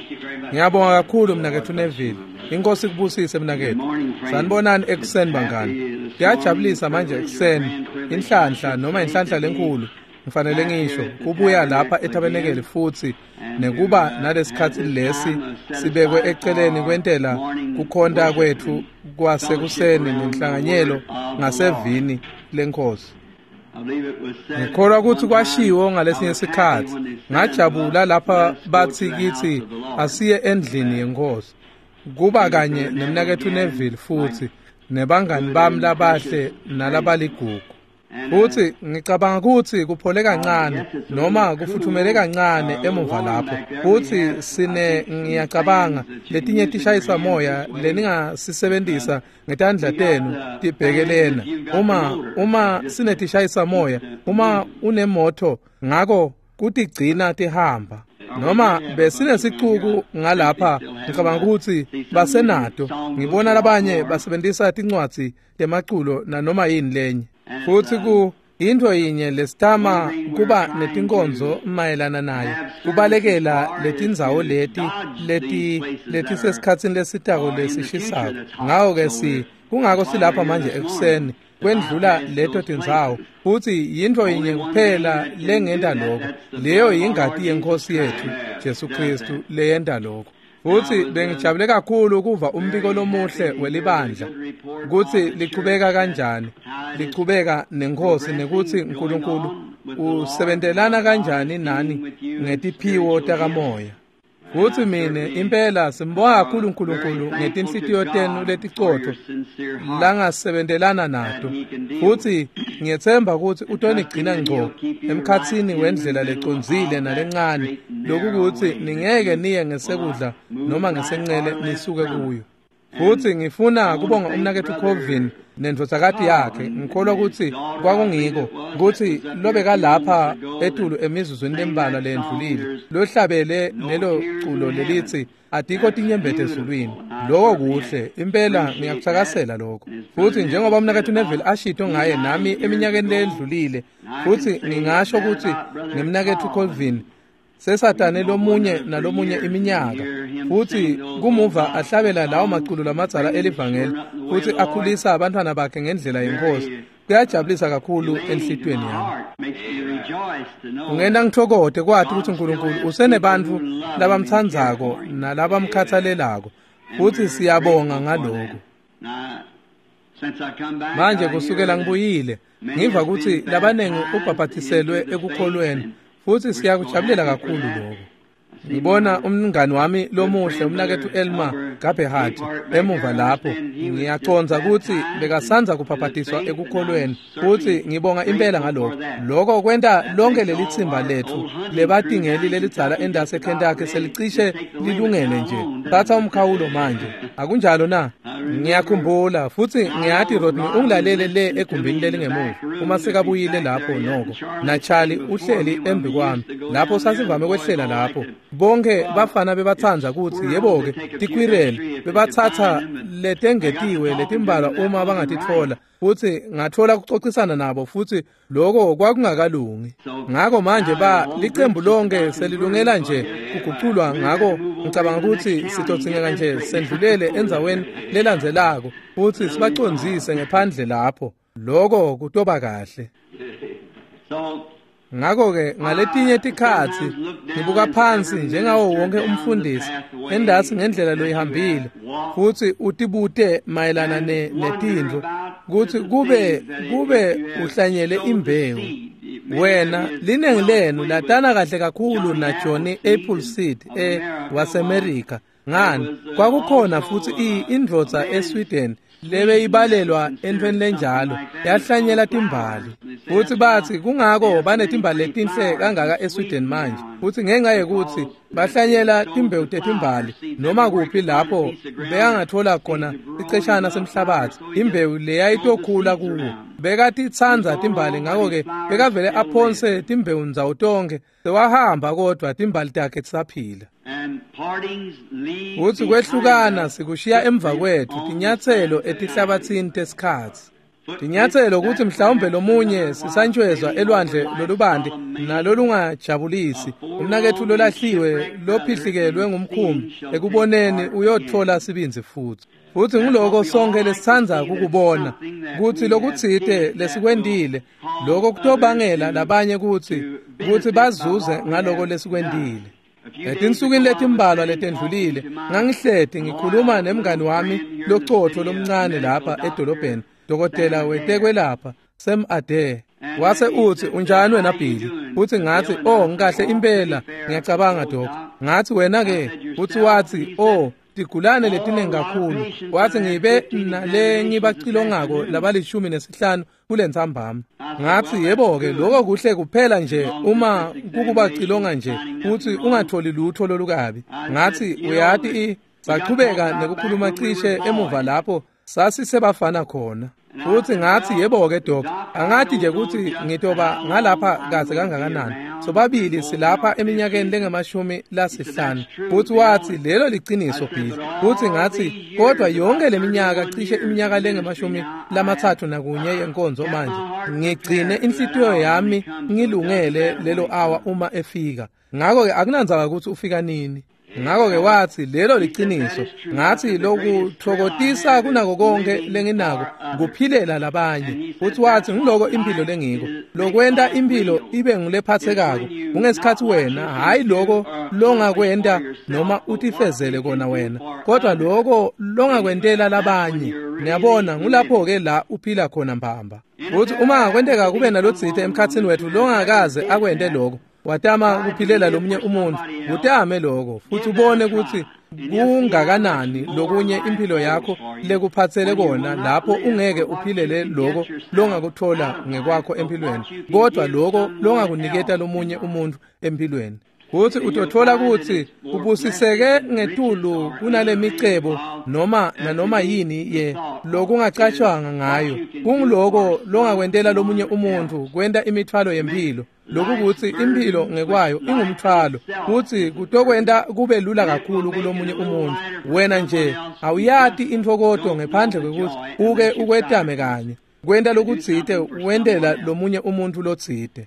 Ngiyabonga kakhulu mnakethu Neville. Inkosi kubusise mnakethu. Sanibonani ekuseni bangani. Kuyajabulisa manje ekuseni. Inhlanhla noma inhlanhla lenkulu ngifanele ngisho kubuya lapha eTabenekeli futhi nekuba nalesikhathi lesi sibekwe eceleni kwentela kukhonta kwethu kwasekuseni nenhlanganyelo ngasevini lenkosi. Ngikholwa ukuthi kwashiwo ngalesinye isikhathi ngajabula lapha bathi kithi asiye endlini yenkosi kuba kanye nemnakethu Neville futhi nebangani bami labahle nalabaligugu. Futhi ngicabanga ukuthi kuphole kancane noma kufuthumele kancane emuva lapho. Futhi ngiyacabanga letinye tishayisa moya leningasisebenzisa ngetandla tenu tibhekelena. Uma sinetishayisa moya, uma unemoto ngako kutigcina tihamba. Noma besinesixuku ngalapha ngicabanga ukuthi basenato. Ngibona labanye basebenzisa tincwadi temaculo noma yini lenye. Futhi into yinye lesitama kuba netinkonzo mayelana naye kubalekela letindzawo leti sesikhatsini lesitako lesishisako. Ngawo ke kungako silapha manje ekuseni kwendlula leto tindzawo. Futhi into yinye kuphela lengenda lokho. Leyo ingati yenkosi yethu Jesu Kristu leyenda lokho. Futhi bengijabule kakhulu ukuva umbiko lomuhle welibandla ukuthi liqhubeka kanjani, liqhubeka nenkosi nekuthi uNkulunkulu usebenzelana kanjani nani ngetiphiwo takamoya. Futhi mina impela simbonga kakhulu uNkulunkulu ngetinhlitiyo tenu letiqotho langasebenzelana nato. Futhi ngiyethemba ukuthi utonigcina ngco emkhathini wendlela leconzile nalencane lokuthi ningeke niye ngesekudla noma ngesenqele nisuke kuyo. Futhi ngifuna kubonga umnakethu Colvin nendvodakati yakhe. Ngikholwa ukuthi kwakungiko ukuthi lobeka lapha etulu emizuzweni lembalwa lendlulile lohlabele nelo culo lelithi adikho tinyembethe ezulwini. Lokho kuhle impela ngiyakuthakasela lokho. Futhi njengoba umnakethu Neville ashito ngaye nami eminyakeni ledlulile, futhi ngingasho ukuthi ngimnakethu Colvin sesatane lomunye nalomunye iminyaka, futhi kumuva ahlabela lawo maculo lamadzala elivangeli futhi akhulisa abantwana bakhe ngendlela yenkosi. Kuyajabulisa kakhulu enhlitweni yami. Ungenda ngithokote kwathi ukuthi uNkulunkulu usenebantfu labamthandzako nalabamkhathalelako, futhi siyabonga ngalokho. Manje kusukela ngibuyile ngiva ukuthi labanengi ubhaphathiselwe ekukholweni, futhi siyakujabulela kakhulu lokho. Ngibona umngani wami lomuhle umnakethu Elma Gabehati emuva lapho. Ngiyaconza ukuthi bekasanza kuphaphathiswa ekukholweni, futhi ngibonga impela ngalokho. Lokho kwenta lonke lelithimba lethu lebatingeli lelidzala endase Kentucky selicishe lilungele nje. Thatha umkhawulo manje. Akunjalo na? Ngiyakhumbula futhi ngiyathi Rodney ungilalele le egumbini lelingemuva uma sekabuyile lapho noko. Na Charlie uhleli embi kwami lapho sasivame kwehlela lapho. Bonke bafana bebathanza ukuthi yebo-ke tikwirele bebathatha letengetiwe letimbalwa uma bangatithola, futhi ngathola kucocisana nabo, futhi lokho kwakungakalungi. Ngako manje licembu lonke selilungela nje kuguculwa. Ngako ngicabanga ukuthi sitodzingeka nje sendlulele endzaweni lelandzelako futhi sibaconzise ngephandle lapho. Lokho kutoba kahle. Ngako-ke ngaletinye tikhathi ngibuka phansi njengawo wonke umfundisi endasi ngendlela loyihambile, futhi utibute mayelana netindlu ukuthi kube uhlanyele imbewu. Wena linengi lenu latana kahle kakhulu na Johnny Appleseed waseMerika. Ngani kwakukhona futhi indvodza eSweden lebe ibalelwa entweni lenjalo yahlanyela timbali, futhi bathi kungako banetimbali letinhle kangaka eSweden manje, futhi ngenxa yekuthi bahlanyela timbewu tetimbali noma kuphi lapho beyangathola khona iceshana semhlabathi, imbewu leyayitokhula kuwo. Bekatitsanza timbali, ngako-ke bekavele aphonse timbewu ndzawo tonke. Sewahamba kodwa timbali takhe tisaphila. Futhi kwehlukana sikushiya emva kwethu tinyathelo etihlabathini tesikhathi. Inyathelo ukuthi mhlawumbe lomunye sisantshwezwa elwandle lolubandi nalolungajabulisi, umnakethu lolahliwe lophihlikelwe ngumkhumbi, ekuboneni uyothola sibinzi futhi ngiloko sonke lesithandza ukubona ukuthi lokutsite lesikwendile lokho kutobangela labanye ukuthi bazuze ngaloko lesikwendile. Etinsukwini letimbalwa letendlulile ngangihleti ngikhuluma nemngani wami locotho lomncane lapha edolobheni, dokotela wetekwelapha Sam Ade. Wase uthi unjani wena Bhili? Uthi ngathi ngikahle impela ngiyacabanga doc. Ngathi wena ke? Uthi wathi tigulane letiningi kakhulu. Wathi ngibe nale ngibacilongako laba15 kule ntsambama. Ngathi yebo ke lokho kuhle kuphela nje uma kukubacilonga nje uthi ungatholi lutho lolukabi. Ngathi uyati saqhubeka nekukhuluma cishe emuva lapho sasisebafana khona. Uthi ngathi yebo ke doc, angathi nje ukuthi ngitoba ngalapha kaze kangakanani. Sobabili silapha eminyakeni lenge-50. Uthi wathi lelo liqiniso Bhili. Uthi ngathi kodwa yonke leminyaka cishe iminyaka lenge-31 yenkonzo manje ngigcine inhlitiyo yami ngilungele lelo hour uma efika. Ngakho ke akunanzaka ukuthi ufika nini. Ngakho ke wathi lelo liqiniso. Ngathi lokuthokozisa kunako konke lenginako kuphilela labanye. Uthi wathi ngiloko impilo lengiko lokwenda impilo ibe ngilephathekako ungesikhathi wena, hayi loko longakwenda noma utifezele kona wena, kodwa loko longakwentela labanye. Ngiyabona ngulapho ke la uphila khona mbamba. Uthi uma ngakwendeka kube nalotsithe emkhathini wethu longakaze akwende lokho, watama kuphilela lomunye umuntu, utame lokho futhi ubone ukuthi kungakanani lokunye impilo yakho lekuphathele kona lapho ungeke uphilele lokho longakuthola ngekwakho empilweni, kodwa lokho longakuniketa lomunye umuntu empilweni. Kuthi utothola ukuthi ubusiseke ngetulu kunale micebo noma yini ye lokungacatshwanga ngayo, kungiloko longakwentela lomunye umuntu kwenta imithwalo yempilo. Lokhu kuthi impilo ngekwayo ingumthwalo, kuthi kutokwenta kube lula kakhulu kulomunye umuntu. Wena nje awuyati intfokodo ngaphandle kwekuthi uke ukwetame kanye kwenta lokutsite wendela lomunye umuntu lotsite.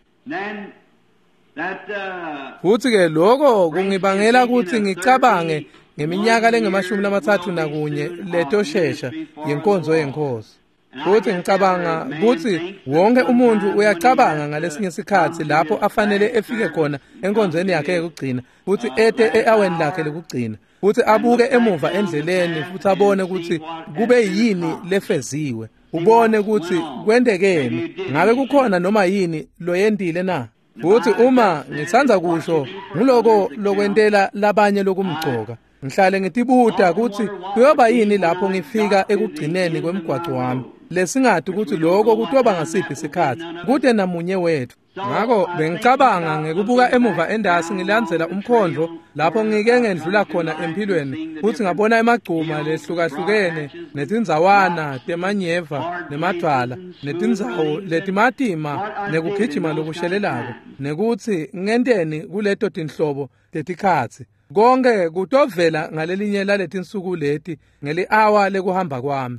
Futhi ke lokho kungibangela ukuthi ngicabange ngeminyaka lenge-31 letoshesha yenkonzo yenkosi. Futhi ngicabanga ukuthi wonke umuntu uyacabanga ngalesinye isikhathi lapho afanele efike khona enkonzweni yakhe yokugcina, futhi ete eaweni lakhe lokugcina, futhi abuke emuva endleleni futhi abone ukuthi kube yini lefeziwe, ubone ukuthi kwendekeni, ngabe kukhona noma yini loyendile na. Futhi uma ngisanza kusho ngiloko lokwentela labanye lokumgcoka, ngihlale ngitibuta ukuthi kuyoba yini lapho ngifika ekugcineni kwemgwaco wami, lesingathi ukuthi lokho kutoba ngasiphi isikhathi kude namunye wethu. Ngakho bengicabanga ngekubuka emuva endasi ngilandzela umkhondlo lapho ngike ngendlula khona empilweni, futhi ngabona emagcuma lehlukahlukene netinzawana temanyeva nemadwala netindzawo letimatima nekugijima lokushelelako, nekuthi ngenteni kuleto tinhlobo tetikhatsi konke kutovela ngalelinye laletinsuku leti ngeli-hour lekuhamba kwami.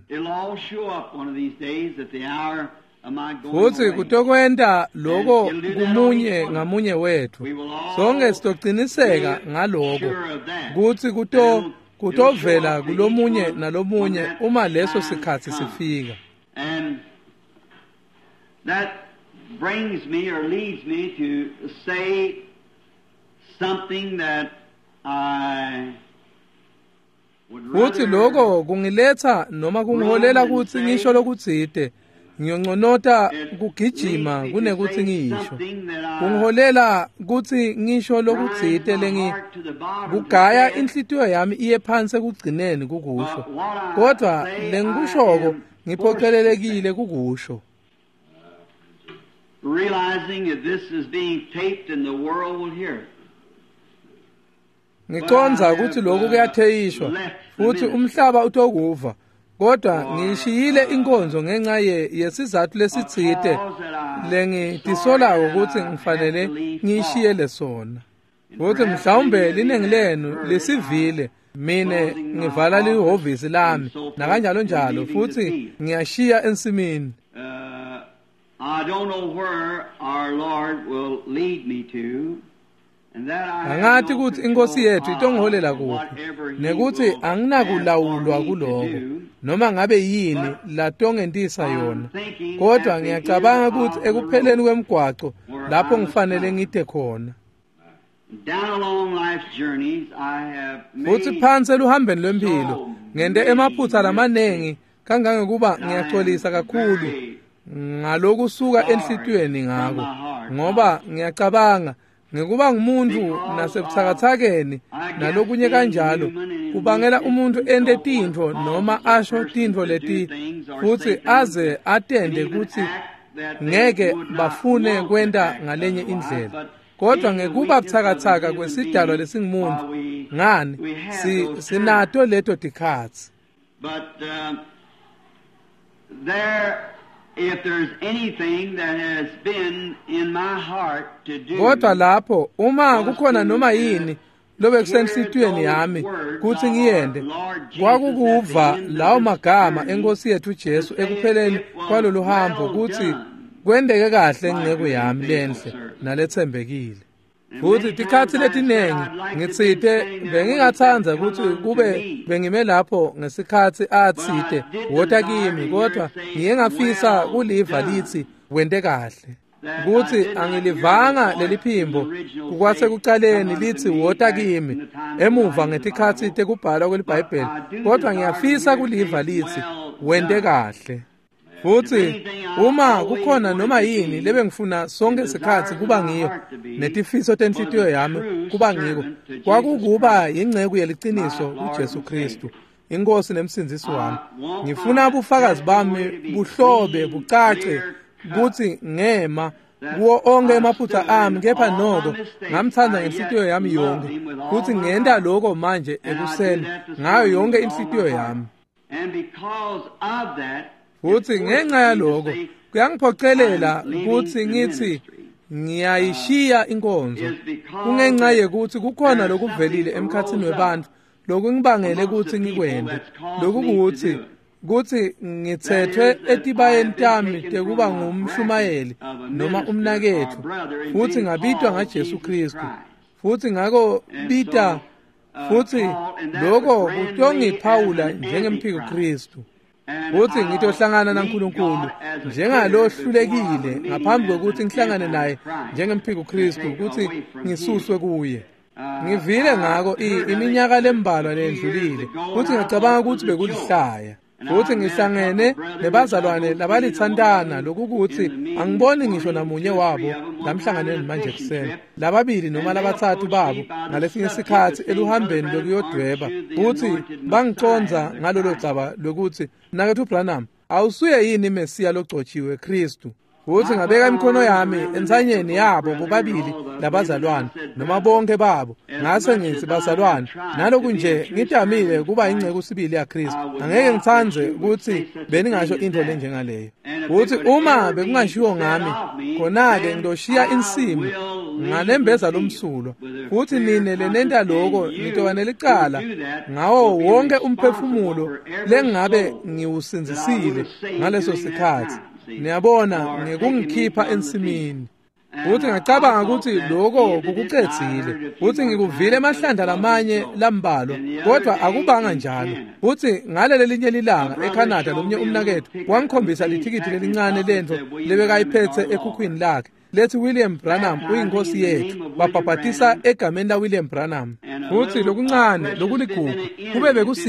Futhi kutokwenta loko kumunye ngamunye wethu, sonke sitoqiniseka ngaloko kuthi kutovela kulomunye nalomunye uma leso sikhathi sifika. And that brings me or leads me to say something that futhi loko kungiletha noma kungiholela ukuthi ngisho lokutsite ngiyonconota kugijima kunekuthi ngisho, kungiholela ukuthi ngisho lokutsite kugaya inhlitiyo yami iye phansi ekugcineni kukusho, kodwa lengikushoko ngiphocelelekile kukusho. Realizing that this is being taped and the world will hear it. Ngiconza ukuthi lokhu kuyatheyishwa futhi umhlaba utokuva, kodwa ngishiyile inkonzo ngenxa yesizathu lesitsite lengitisolako ukuthi ngifanele ngishiyele sona. Futhi mhlawumbe linengi lenu lisivile mine ngivala lihhovisi lami nakanjalo njalo futhi ngiyashiya ensimini. I don't know where our Lord will lead me to. Angathi ukuthi inkosi yethu itongiholela kuphi nekuthi anginakulawulwa kuloko noma ngabe yini latongentisa yona kodwa ngiyacabanga ukuthi ekupheleni kwemigwaqo lapho ngifanele ngide khona futhi phansi eluhambeni lwempilo ngente emaphutha lamanengi kangangekuba ngiyaxolisa kakhulu ngalokusuka enhlitiyweni ngako ngoba ngiyacabanga ngekuba ngumuntu nasebuthakathakeni nalokunye kanjalo kubangela umuntu ente tintfo noma asho tintfo leti futhi aze atende ukuthi ngeke bafune kwenta ngalenye indlela kodwa ngekuba buthakathaka kwesidalwa lesingumuntu ngani sinato leto tikhatsi If there's anything that has been in my heart to do, kodwa lapho uma kukhona noma yini lobe kusenhlitiyweni yami kuthi ngiyende kwakukuva lawo magama enkosi yethu Jesu ekupheleni kwalolu hambo kuthi kwendeke kahle ngeke yami lenhle nalethembekile futhi tikhathi letinengi ngitsite bengingathanza ukuthi kube bengime lapho ngesikhathi athide wota kimi kodwa ngiye ngafisa kuliva lithi wende kahle ukuthi angilivanga leliphimbo kukwase kuqaleni lithi wota kimi emuva ngetikhathi tekubhala kweliBhayibheli kodwa ngiyafisa kuliva lithi wende kahle futhi uma kukhona noma yini lebe ngifuna sonke isikhathi kuba ngiyo netifiso tenhlitiyo yami kuba ngiko kwakukuba ingceke yeliciniso uJesu Kristu inkosi nemsindzisi wami ngifuna ubufakazi bami buhlobe bucace ukuthi ngema kuwo onke emaphutha ami kepha noko ngamthanda ngenhlitiyo yami yonke futhi ngenta lokho manje ekuseni ngayo yonke inhlitiyo yami futhi ngenxa yaloko kuyangiphoqelela ukuthi ngithi ngiyayishiya inkonzo kungenxa yekuthi kukhona lokuvelile emkhathini webantu lokungibangele ukuthi ngikwende ukuthi ngithethwe etibayeni tami tekuba ngumshumayeli noma umnakethu futhi ngabitwa ngaJesu Kristu futhi ngako bita futhi lokho kutongiphawula njengemphiko Kristu futhi ngitohlangana naNkulunkulu njengalohlulekile ngaphambi kokuthi ngihlangane naye njengemphiko Kristu ukuthi ngisuswe kuye ngivile ngako iminyaka lembalwa lendlulile futhi ngicabanga ukuthi bekulihlaya futhi ngihlangene nebazalwane labalithandana lokuthi angiboni ngisho namunye wabo lamhlanganeni manje kusena lababili noma labathathu babo ngalesinye isikhathi eluhambeni lokuyodweba futhi bangiconza ngalolo caba lokuthi nakethu uBranham awusuye yini iMesiya logcotshiwe Kristu futhi ngabeka imikhono yami ensanyeni yabo bobabili labazalwane noma bonke babo ngase ngithi bazalwane naloku nje ngidamile kuba ingceke usibili yaKristu angeke ngithanze ukuthi beningasho into lenjengaleyo futhi uma bekungashiwo ngami khona-ke ngidoshiya insimu ngalembeza lomsulo futhi nine lenenta lokho ngitobanela icala ngawo wonke umphefumulo lengabe ngiwusinzisile ngaleso sikhathi niyabona ngikungikhipha ensimini futhi ngicabanga ukuthi lokho kukucedzile futhi ngikuvile amahlandla lamanye lambalwa kodwa akubanga njalo futhi ngaleli linye lilanga eCanada lomnye umnakethu wangikhombisa lithikithi lelincane lento lebekayiphethe ekhukhwini lakhe lethi William Branham uyinkosi yethu babhabhatisa egameni la William Branham futhi lokuncane lokuligugu kube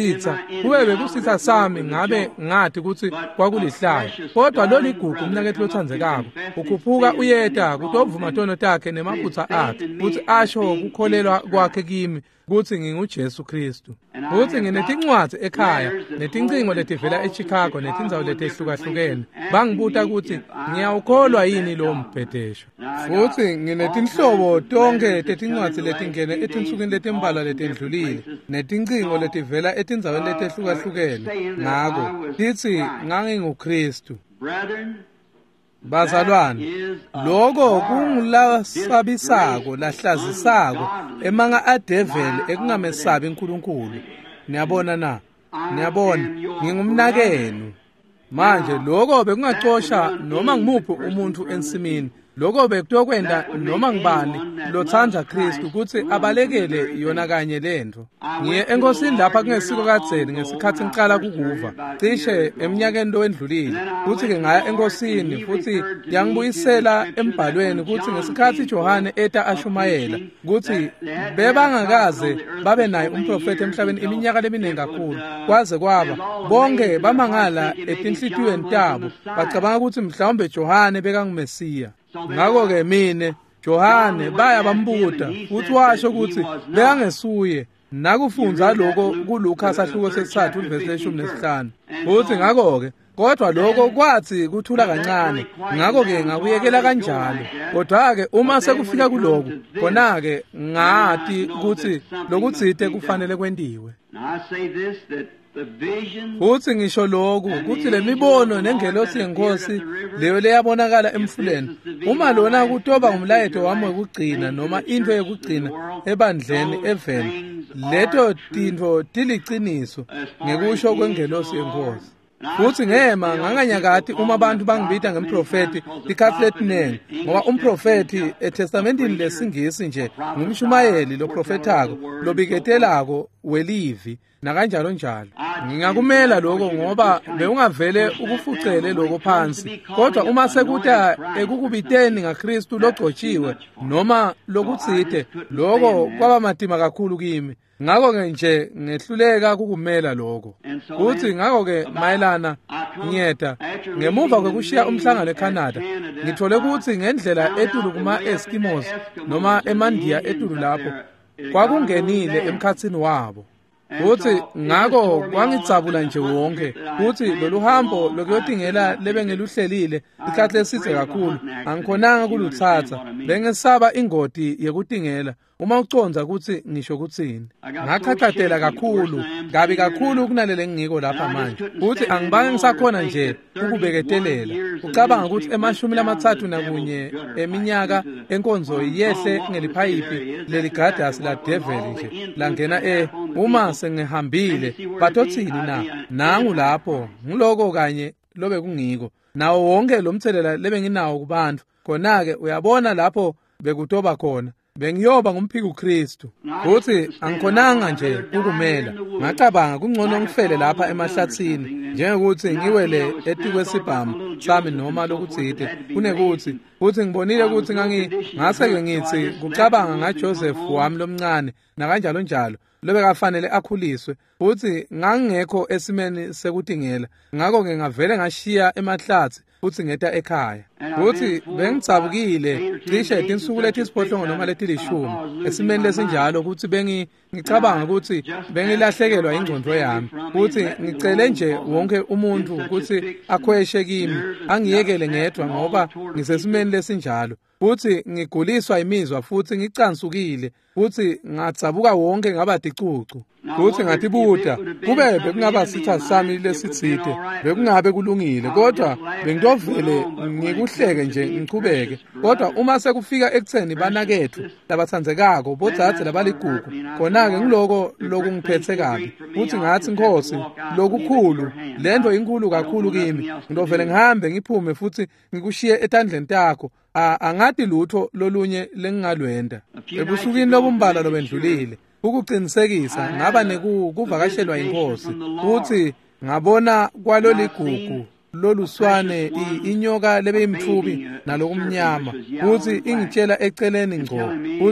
bekusitha sami ngabe ngathi ukuthi kwakulihlaya kodwa lo ligugu umnakethu lothandzekako ukhuphuka uyeta kutovuma tono takhe nemaphutha akhe futhi asho ukukholelwa kwakhe kimi ukuthi nginguJesu Kristu futhi nginetincwadzi ekhaya netincingo letivela eChicago netindzawo letehlukahlukene bangibuta ukuthi ngiyawukholwa yini lo mbhedesho futhi nginetinhlobo tonke tetincwadzi letingene etinsukwini letimbalwa letendlulile netincingo letivela etindzaweni letehlukahlukene ngako tithi nganginguKristu bazalwane lokho kungulasabisako lahlazisako emanga adeveli ekungamesabi uNkulunkulu niyabona ngingumnakenu manje lokho bekungacosha noma ngimuphi umuntu ensimini. Lokho bekuyokwenda noma ngibani lothanda Kristu ukuthi abalekele yona kanye lento. Ngiye enkosini lapha kungesiko kadzeni ngesikhathi ngiqala kukuva cishe eminyakeni lowendlulile. Futhi ke ngaya enkosini futhi yangibuyisela embhalweni ukuthi ngesikhathi Johane eta ashumayela ukuthi bebangakaze babe naye umprofeti emhlabeni iminyaka leminingi kakhulu kwaze kwaba bonke bamangala etinhlitiyweni tabo bacabanga ukuthi mhlawumbe Johane bekangumesiya. Ngakho-ke mine Johane baya bambuta futhi washo ukuthi bekangesuye nakufunza lokho kuLuka sahluko sesithathu ivesi 15. Futhi ngakho-ke kodwa lokho kwathi kuthula kancane, ngakho-ke ngakuyekela kanjalo. Kodwa-ke uma sekufika kuloko khona-ke ngathi ukuthi lokutsite kufanele kwendiwe. Futhi ngisho lokhu ukuthi le mibono nengelosi yenkosi leyo leyabonakala emfuleni, uma lona kutoba ngumlayeto wami wokugcina noma into yokugcina ebandleni evela, leto tinto tiliciniso ngekusho kwengelosi yenkosi. Futhi ngema nganganyakati uma abantu bangibita ngemprofeti likhathi letinenge, ngoba umprofeti etestamentini lesingisi nje ngumshumayeli loprofethako lobiketelako welivi nakanjalo njalo. Ngingakumela lokho ngoba beungavele ukufucele lokho phansi, kodwa uma sekuta ekukubiteni ngaKristu logcotshiwe noma lokutsite, lokho kwaba madima kakhulu kimi. Ngakho-ke nje ngehluleka kukumela lokho. Futhi ngakho-ke mayelana ngiyeta ngemuva kwekushiya umhlangano eCanada, ngithole ukuthi ngendlela etulu kuma-Eskimos noma emandiya etulu lapho kwakungenile emkhatsini wabo. Futhi ngakho kwangitsabula nje wonke. Futhi lolu hambo lokuyotingela lebengeluhlelile ikhathi lesithe kakhulu angikhonanga kuluthatha. Bengesaba ingoti yekutingela uma uconza ukuthi ngisho kutsini. Ngakhathatela kakhulu, kabi kakhulu kunalele ngiko lapha manje. Futhi angibange ngisakhona nje ukubeketelela. Ucabanga ukuthi ema-31 eminyaka enkonzo yehle ngeliphayipi leligadasi la devil nje langena uma sengihambile bathothini na nangu lapho ngiloko kanye lobe kungiko nawo wonke lo mthelela lebenginawo kubantu. Khona-ke uyabona lapho bekutoba khona bengiyoba ngumphiki uKristu. Futhi angikhonanga nje ukumela, ngacabanga kungcono ngifele lapha emahlathini njengokuthi ngiwele etikwesibhamu sami noma lokutsite kunekuthi. Futhi ngibonile ukuthi ngase-ke ngithi kucabanga ngaJoseph wami lomncane nakanjalo njalo lobekafanele akhuliswe, futhi ngangekho esimeni sekutingela. Ngakho-ke ngavele ngashiya emahlathi futhi ngeta ekhaya. Futhi bengicabukile cishe tinsuku letisiphohlongo noma letilishumi esimeni lesinjalo ukuthi ngicabanga ukuthi bengilahlekelwa ingqondo yami. Futhi ngicele nje wonke umuntu ukuthi akhweshe kimi angiyekele ngedwa ngoba ngisesimeni lesinjalo. Futhi ngiguliswa imizwa futhi ngicansukile futhi ngatsabuka wonke ngabadicucu. Futhi ngathi buda kube bekungaba sitha sami lesitsite bekungabe kulungile, kodwa bengitovele ngikuhleke nje ngichubeke. Kodwa uma sekufika ekutheni banakethu labathandzekako bodzadze labaligugu, khona-ke ngiloko lokungiphethe kabi. Futhi ngathi Nkosi, lokukhulu lento inkulu kakhulu kimi, ngitovele ngihambe ngiphume futhi ngikushiye etandleni takho. Angati lutho lolunye lengingalwenda ebusukini lobumbala lobendlulile ukuqinisekisa ngaba nekuvakashelwa inkosi. Futhi ngabona kwaloligugu loluswane inyoka lebeyimthubi nalokumnyama, futhi ingitshela eceleni ngco.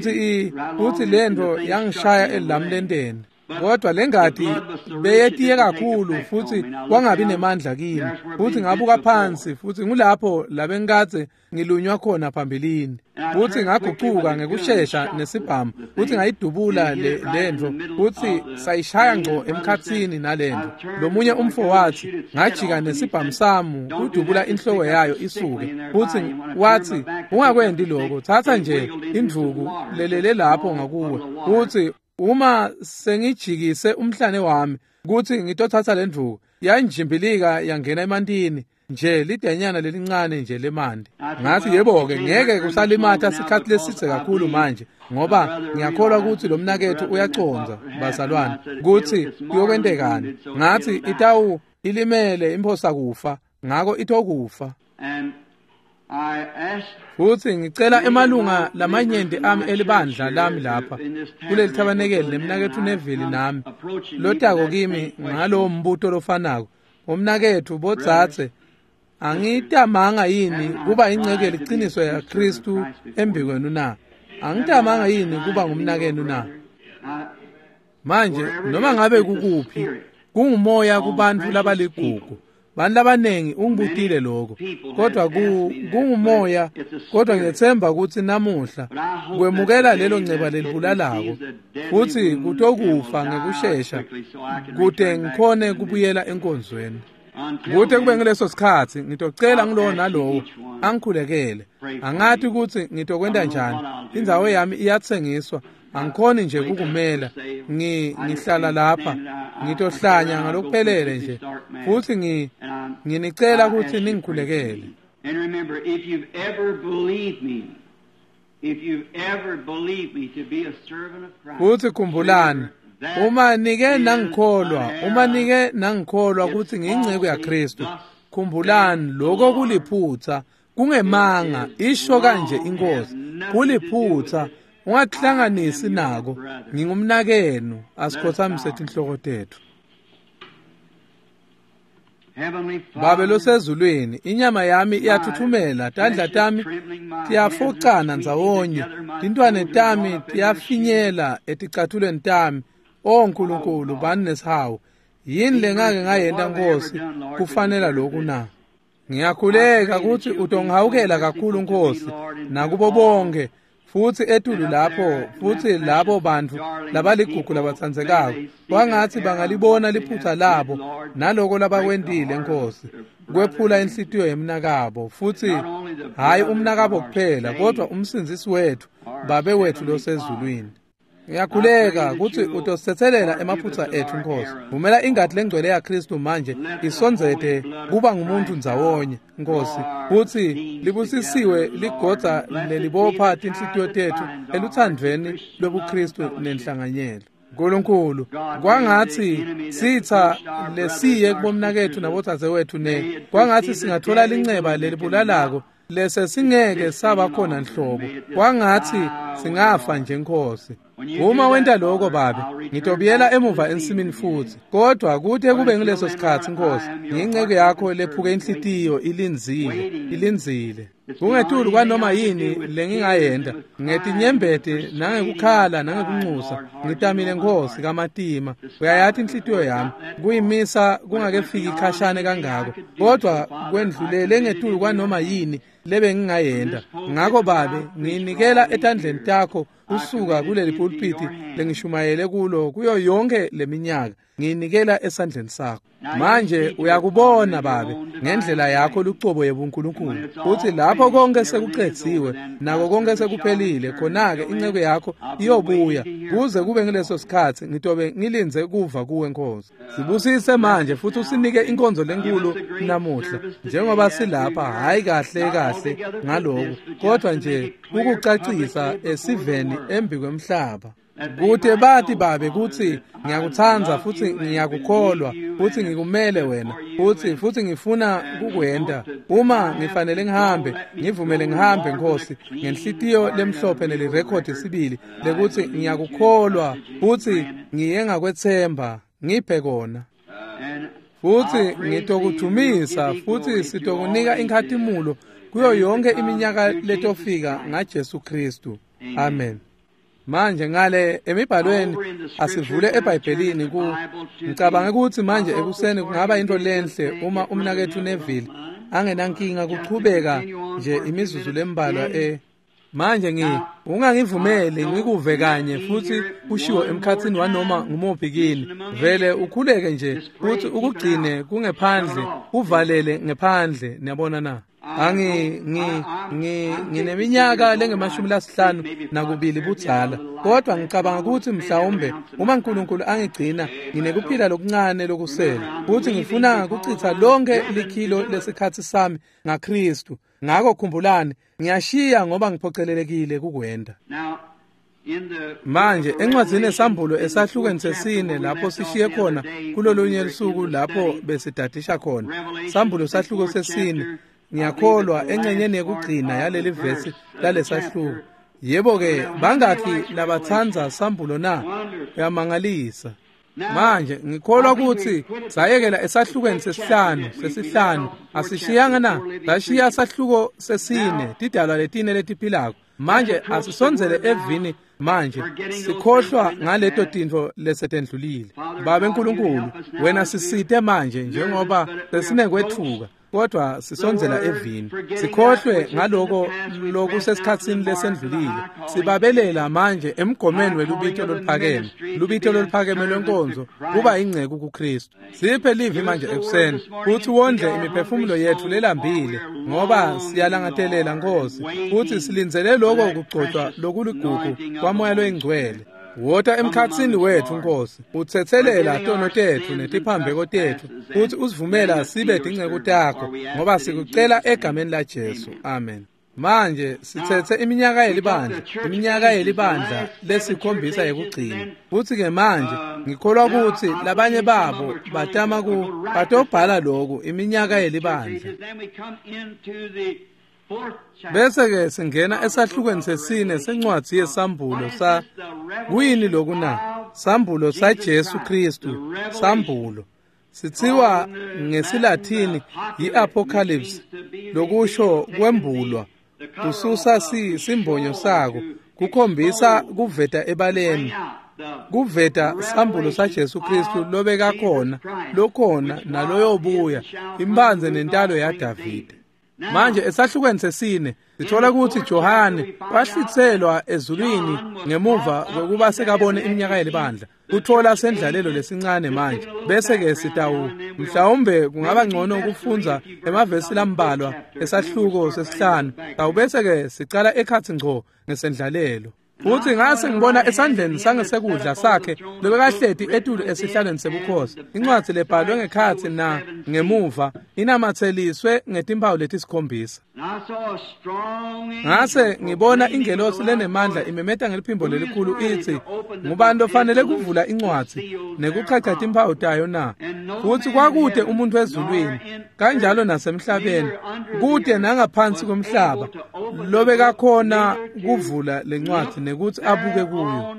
Futhi lento yangishaya elamlendeni. Kodwa lengadi beyetiye kakhulu futhi kwangabi nemandla kimi. Futhi ngabuka phansi futhi ngulapho labengikade ngilunywa khona phambilini. Futhi ngaguquka ngekushesha nesibhamu futhi ngayidubula lento futhi sayishaya ngco emkhathini nalento. Lomunye umfowathi ngajika nesibhamu sami udubula inhloko yayo isuke. Futhi wathi ungakwendi lokho, thatha nje indvuku lelele lapho ngakuwe. Futhi uma sengijikise umhlane wami ukuthi ngitothatha le ndvuku yanjimbilika yangena emantini nje lidenyana lelincane nje lemandi. Ngathi yebo-ke ngeke kusalimatha sikhathi lesithe kakhulu manje ngoba ngiyakholwa ukuthi lo mnakethu uyaconza bazalwane ukuthi kuyokwendekani. Ngathi ilimele imphosa kufa ngako itokufa. And I asked Futhi ngicela emalunga lamanyenti ami elibandla lami lapha kuleli tabanekeli nemnakethu Neville nami lotako kimi ngalo mbuto lofanako umnakethu bodzatse angitamanga yini kuba ingceke liqiniso ya Kristu embikwenu na angitamanga yini kuba ngumnakenu na manje noma ngabe kukuphi kungumoya kubantu labaligugu bantu abanengi ungibutile lokho kodwa kungumoya kodwa ngiyethemba ukuthi namuhla kwemukela lelo nceba lelibulalako futhi kutokufa ngekusheshsha kude ngikhone kubuyela enkonzweni kude kube ngeleso sikhathi ngitocela ngilowo nalowo angikhulekele angathi ukuthi ngitokwenda njani indzawo yami iyatsengiswa angikhoni nje kukumela ngihlala lapha ngitohlanya ngalokuphelele nje futhi nginicela ukuthi ningikhulekele. And remember, if you've ever believed me to be a servant of Christ, futhi khumbulani uma nike nangikholwa ukuthi ngiyingcebo yaKristu khumbulani lokho kuliphutha kungemanga isho kanje inkosi kuliphutha ungahlanganisi nako ngingumnakenu asikhothamise inhloko tethu. Babe losezulwini inyama yami iyathuthumela tandla tami tiyafocana ndzawonye tintwane tami tiyafinyela eticathulweni tami oNkulunkulu bani nesihawu yini lengake ngayenda Nkosi kufanela lokhu na ngiyakhuleka ukuthi utongihawukela kakhulu Nkosi nakubo bonke futhi etulu lapho futhi labo bantu labaligugu labatsandzekako kwangathi bangalibona liphutha labo naloko labakwendile Nkosi kwephula inhlitiyo yemnakabo futhi hayi umnakabo kuphela kodwa umsinzisi wethu babe wethu losezulwini. Ngiyakhuleka ukuthi utosethelela emaphutsa ethu Nkosi vumela ingadi lengcwele yaKristu manje isonzethe kuba ngumuntu ndzawonye Nkosi futhi libusisiwe ligodza lelibopha tinhlitiyo tethu eluthandweni lobuKristu nenhlanganyelo. Nkulunkulu kwangathi sitha lesiye kubomnakethu nabodzadzewethu kwangathi singathola linceba lelibulalako lese singeke saba khona nhlobo kwangathi singafa nje Nkosi. Uma wenta lokho babe ngitobiyela emuva ensimini futhi kodwa kude kube ngileso sikhathi Nkosi ngingceke yakho lephuke inhlitiyo ilinzile kungethulu kwanoma yini lengingayenda ngetinyembete nangekukhala nangekunxusa ngitamile Nkosi kamatima uyayathi inhlitiyo yami kuyimisa kungakefiki ikhashane kangako kodwa kwendlulele ngethulu kwanoma yini lebe ngingayenda ngakho babe nginikela etandleni takho usuka kuleli pulpiti lengishumayele kulo kuyo yonke leminyaka nginikela esandleni sakho manje uyakubona babe ngendlela yakho lucobo yebuNkulunkulu uthi lapho konke sekuqedziwe nako konke sekuphelile khona-ke inceke yakho iyobuya kuze kube ngeleso sikhathi ngitobe ngilinze kuva kuwe Nkosi. Sibusise manje futhi usinike inkonzo lenkulu namuhla njengoba silapha hayi kahle ngaloko kodwa nje ukucacisa esiveni embi kwemhlaba kude bathi babe kuthi ngiyakuthanza futhi ngiyakukholwa futhi ngikumele wena futhi ngifuna kukwenda uma ngifanele ngihambe ngivumele ngihambe Nkosi ngenhlitiyo lemhlophe nelirekhodi sibili lekuthi ngiyakukholwa futhi ngiyengakwethemba ngiphe kona futhi ngitokuthumisa futhi sitokunika inkhathimulo kuyo yonke iminyaka letofika ngaJesu Kristu. Amen. Manje ngale emibhalweni asivule eBhayibhelini ngicabanga ukuthi manje ekuseni kungaba into lenhle uma umnakethu Neville angenankinga kuchubeka nje imizuzu lembalwa manje ungangivumeli ngikuve kanye futhi kushiwo emkhathini wanoma ngumuphi kini vele ukhuleke nje futhi ukugcine kungephandle uvalele ngephandle niyabona na ngineminyaka lenge-52 budzala kodwa ngicabanga ukuthi mhlawumbe uma uNkulunkulu angigcina nginekuphila lokuncane lokusela futhi ngifuna ukuchitha lonke likhilo lesikhathi sami ngaKristu ngakho khumbulani ngiyashiya ngoba ngiphocelelekile kukwenda. manje encwadzini esambulo esahlukweni sesine lapho sishiye khona kulolunye lusuku lapho besidadisha khona sambulo sahluko sesine ngiyakholwa engcenyeni yokugcina yaleli vesi lalesahluko yebo ke bangakhi labathanza sambulo na uyamangalisa manje ngikholwa ukuthi sayekela esahlukweni sesihlanu asishiyanga na zashiya sahluko sesine tidalwa letine letiphilako manje asisonzele evini manje sikhohlwa ngaleto tintfo lesetendlulile baba enkulunkulu wena sisite manje njengoba sesinekwethuka kodwa sisonzela evini sikhohlwe ngaloko lokusesikhatsini lesendlulile sibabelela manje emgomeni welubitho loluphakeme lwenkonzo kuba ingceke kuKristu siphe livi manje ekuseni futhi wondle imiphefumulo yethu lelambile ngoba siyalangathelela Nkosi futhi silindzele lokho kugcotshwa lokuligugu kwamoya loyingcwele wota emkhatsini wethu Nkosi uthethelela tono tethu netiphambeko tethu futhi usivumela sibe dingceke takho ngoba sikucela egameni laJesu amen manje sithethe iminyaka yelibandla lesikhombisa yekugcina futhi ke manje ngikholwa ukuthi labanye babo batama batobhala lokho iminyaka yelibandla bese ke singena esahlukweni sesine sencwadi yesambulo kuyini lokhu na sambulo saJesu Kristu sambulo sithiwa ngesilathini yi-apocalypse lokusho kwembulwa kususa simbonyo sako kukhombisa kuveta ebaleni kuveta sambulo saJesu Kristu lobeka khona lokhona naloyobuya imbanze nentalo yaDavide manje esahlukweni sesine sithola ukuthi Johane wahlitselwa ezulwini ngemuva kokuba sekabone iminyaka yelibandla uthola sendlalelo lesincane manje bese ke mhlawumbe kungaba ngcono ukufunza emavesi lambalwa esahluko sesihlanu awubese ke sicala ekhathi ngco ngesendlalelo futhi ngase ngibona esandleni sangesekudla sakhe lobekahleti etulu esihlalweni sebukhosi incwadi lebhalwe ngekhathi na ngemuva inamatheliswe ngetimpawu letisikhombisa ngase ngibona ingelosi lenemandla imemeta ngeliphimbo lelikhulu ithi ngubani ofanele kuvula incwadi nekuchacha timpawu tayo na futhi kwakude umuntu ezulwini kanjalo nasemhlabeni kude nangaphansi komhlaba lobeka khona kuvula lencwadi nekuthi abuke kuyo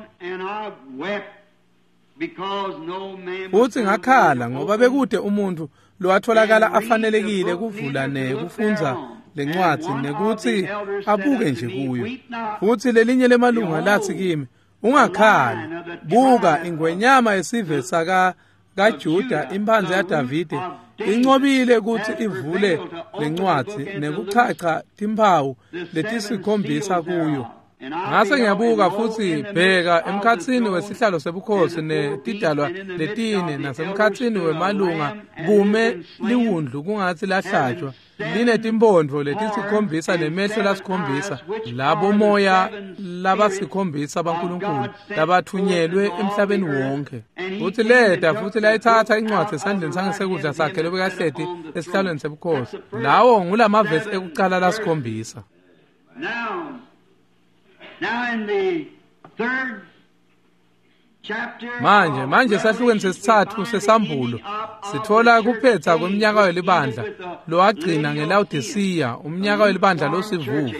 futhi ngakhala ngoba bekude umuntu lo atholakala afanelekile kuvula nekufunza lencwadi nekuthi abuke nje kuyo futhi lelinye lemalunga lathi kimi ungakhali buka ingwenyama yesive kaJuda impanze yaDavide incobile ukuthi ivule lencwadi nekuchacha timpawu letisikhombisa kuyo ngase ngiyabuka futhi bheka emkhatsini wesihlalo sebukhosi netidalwa letine nasemkhatsini wemalunga kume liwundlu kungathi lahlatshwa linetimbondvo letisikhombisa nemehlo lasikhombisa labo moya labasikhombisa baNkulunkulu labathunyelwe emhlabeni wonke futhi leda futhi layithatha incwadi esandleni sangesekudla sakhe lobekahleti esihlalweni sebukhosi lawo ngulamavesi ekucala lasikhombisa manje sahlukweni sesithathu sesambulo sithola kuphetha kweminyaka welibandla lo agcina ngeLaodicea umnyaka welibandla losivuvu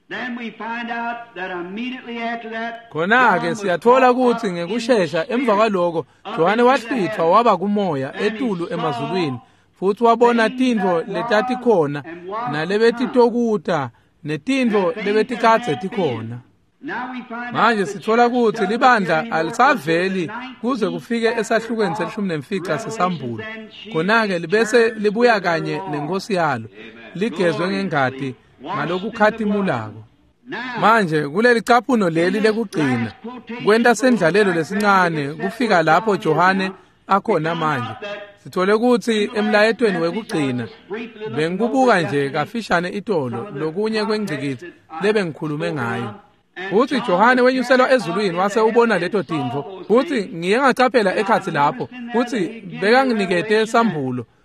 khona-ke siyathola ukuthi ngekushesha emva kwaloko Johane wahlithwa waba kumoya etulu emazulwini futhi wabona tintfo letatikhona nalebetitokuta netintfo lebetikadze tikhona manje sithola ukuthi libandla alisaveli kuze kufike esahlukweni se-19 sesambulo khona-ke libese libuya kanye nenkosi yalo ligezwe ngengadi ngalokukhatimulako manje kuleli caphuno leli lekugcina kwenta sendlalelo lesincane kufika lapho Johane akhona manje sithole ukuthi emlayetweni wekugcina bengikubuka nje kafishane itolo lokunye kwengcikitsi lebengikhulume ngayo futhi Johane wenyuselwa ezulwini wase ubona leto tintfo futhi ngiye ngacaphela ekhathi lapho futhi bekanginikete sambulo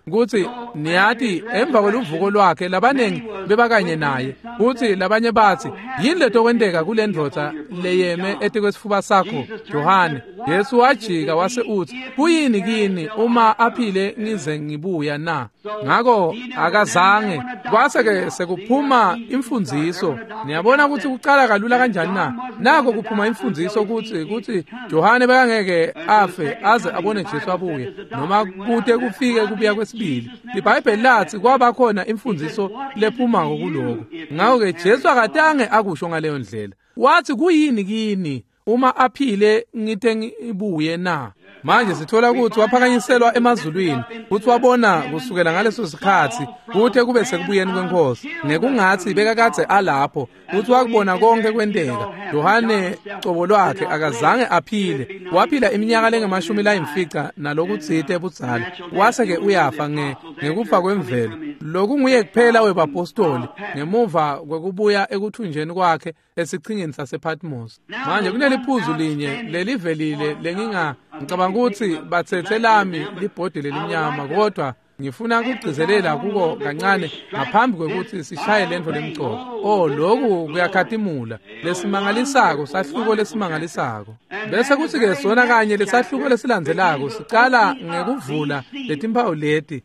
ukuthi niyathi emva kweluvuko lwakhe labaningi bebakanye naye uthi labanye bathi yini leto kwendeka kule ndoda leyeme etikwesifuba sakho Johane. Yesu wajika wase uthi kuyini kini uma aphile ngize ngibuya na? Ngakho akazange. Kwase ke sekuphuma imfundiso. Niyabona ukuthi kuqala kalula kanjani na? Nako kuphuma imfundiso ukuthi Johane bekangeke afe aze abone Jesu abuye noma kude kufike kubuya kwesibili. IBhayibheli lathi kwaba khona imfundiso lephuma ngokuloko. Ngakho ke Jesu akatange akusho ngaleyo ndlela. Wathi kuyini kini uma aphile ngithe ngibuye na? Manje sithola ukuthi waphakanyiselwa emazulwini uthi wabona kusukela ngaleso sikhathi kuthe kube sekubuyeni kwenkosi nekungathi bekakade alapho uthi wakubona konke kwenteka. Johane cobo lwakhe akazange aphile, waphila iminyaka lengemashumi layimfica nalokutsite ebudzala, wase ke uyafa ngekufa kwemvelo. Lokhu nguye kuphela webapostoli ngemuva kwekubuya ekuthunjeni kwakhe esichingeni sasePatmos. Manje kuneliphuzu linye lelivelile ngicabanga ukuthi bathethe lami libhodi lelimnyama, kodwa ngifuna ukugcizelela kuko kancane ngaphambi kwekuthi sishaye lento lemcobo. Lokhu kuyakhathimula lesimangalisako sahluko lesimangalisako. Bese kuthi ke sona kanye lesahluko lesilandzelako siqala ngekuvula letimpawu leti.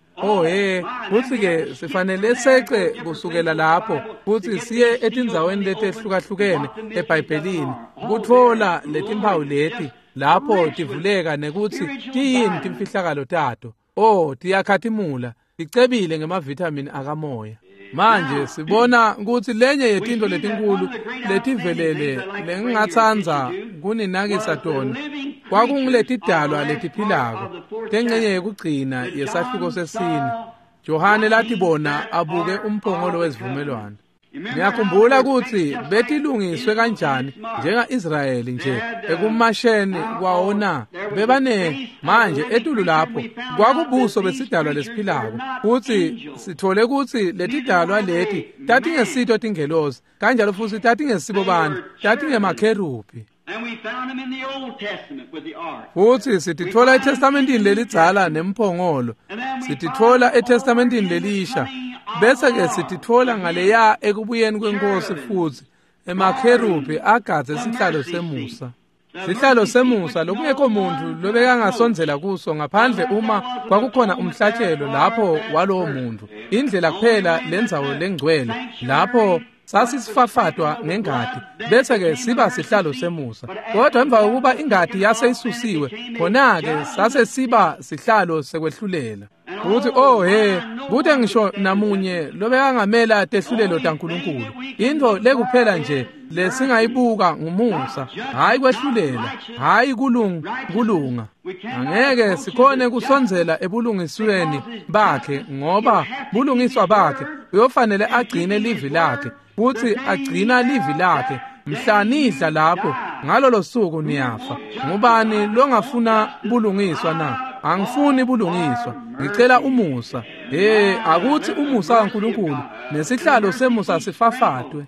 Kuthi ke sifanele seqe kusukela lapho kuthi siye etindzaweni letehlukahlukene eBhayibhelini ukuthola letimpawu leti lapho tivuleka nekuthi tiyini timfihlakalo tato. Tiyakhathimula, icebile ngemavitamin akamoya. Manje sibona ukuthi lenye yetinto letinkulu letivelele lengingatsanza kuninakisa tona kwakungiletidalwa letiphilako tencenye yekugcina yesahluko sesine. Johane lathi bona abuke umphongolo wezivumelwano. Ngiyakhumbula ukuthi betilungiswe kanjani njenga-Israyeli nje ekumasheni kwawona bebane. Manje etulu lapho kwakubuso besidalwa lesiphilako ukuthi sithole ukuthi letidalwa leti tatingesito tingelosi kanjalo futhi tatingesibo bantu tatingemakherubi. Futhi sitithola eTestamentini lelidzala nemphongolo, sitithola eTestamentini lelisha, bese ke sitithola ngaleya ekubuyeni kwenkosi futhi emakherubi agadze isihlalo semusa. Sihlalo semusa lokungekho muntu lobekangasondzela kuso ngaphandle uma kwakukhona umhlatshelo lapho walowo muntu. Indlela kuphela lendzawo lengcwele lapho sasisifafatwa ngengadi bese ke siba sihlalo semusa. Kodwa emva kokuba ingadi yase isusiwe khona-ke sase siba sihlalo sekwehlulela. Ukuthi kuthe ngisho namunye lobekangamela tehlulelo taNkulunkulu. Into lekuphela nje lesingayibuka ngumusa, hayi kwehlulela, hayi kulunga. Angeke sikhone kusondzela ebulungisweni bakhe ngoba bulungiswa bakhe uyofanele agcine livi lakhe futhi agcina livi lakhe. Mhla nidla lapho ngalolo suku niyafa. Ngubani longafuna bulungiswa na? Angifuni bulungiswa, ngicela umusa. Akuthi umusa kaNkulunkulu nesihlalo semusa sifafatwe.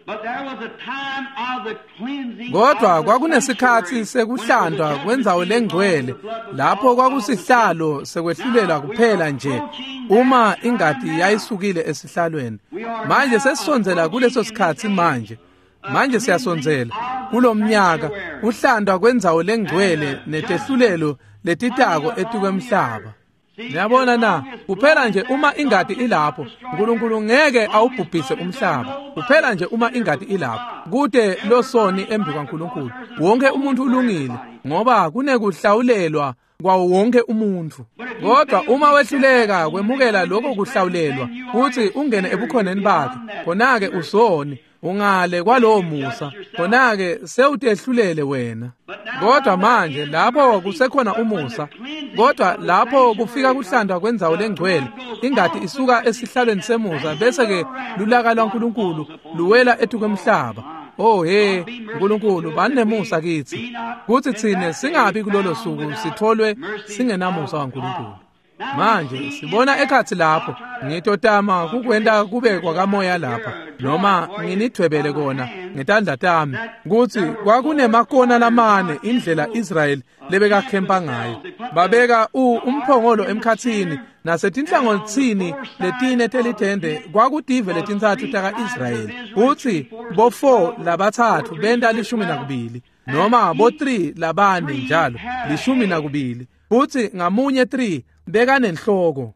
Kodwa kwakunesikhathi sekuhlandwa kwendzawo lengcwele lapho kwakusihlalo sekwehlulela kuphela nje uma ingadi yayisukile esihlalweni. Manje sesisondzela kuleso sikhathi manje siyasondzela kulomnyaka uhlandwa kwendzawo lengcwele netehlulelo letitako etikwemhlaba. Niyabona na, kuphela nje uma ingadi ilapho uNkulunkulu ngeke awubhubhise umhlaba. Kuphela nje uma ingadi ilapho kude losoni embi kaNkulunkulu. Wonke umuntu ulungile ngoba kunekuhlawulelwa kwawo wonke umuntu. Kodwa uma wehluleka kwemukela lokho kuhlawulelwa uthi ungene ebukhoneni bakhe, khona-ke uzoni ungale kwalowo musa, khona-ke sewutehlulele wena. Kodwa manje lapho kusekhona umusa, kodwa lapho kufika kuhlandwa kwendzawo lengcwele ingadi isuka esihlalweni semusa bese ke lulaka lwaNkulunkulu luwela etukwemhlaba. uNkulunkulu banemusa kithi kuthi thine singabi kulolo suku sitholwe singenamusa kaNkulunkulu. Manje sibona ekhathi lapho ngitotama kukwenda kube kwakamoya lapha noma nginidwebele kona ngetandla tami ukuthi kwakunemakona lamane indlela Israel lebeka khempa ngayo. Babeka umphongolo emkhathini nasetinhlangothini letine telithende kwakudive letintathu taka Israel. Uthi bo4 labathathu benda 12 noma bo3 labane njalo 12. Uthi ngamunye 3 beka nenhloko.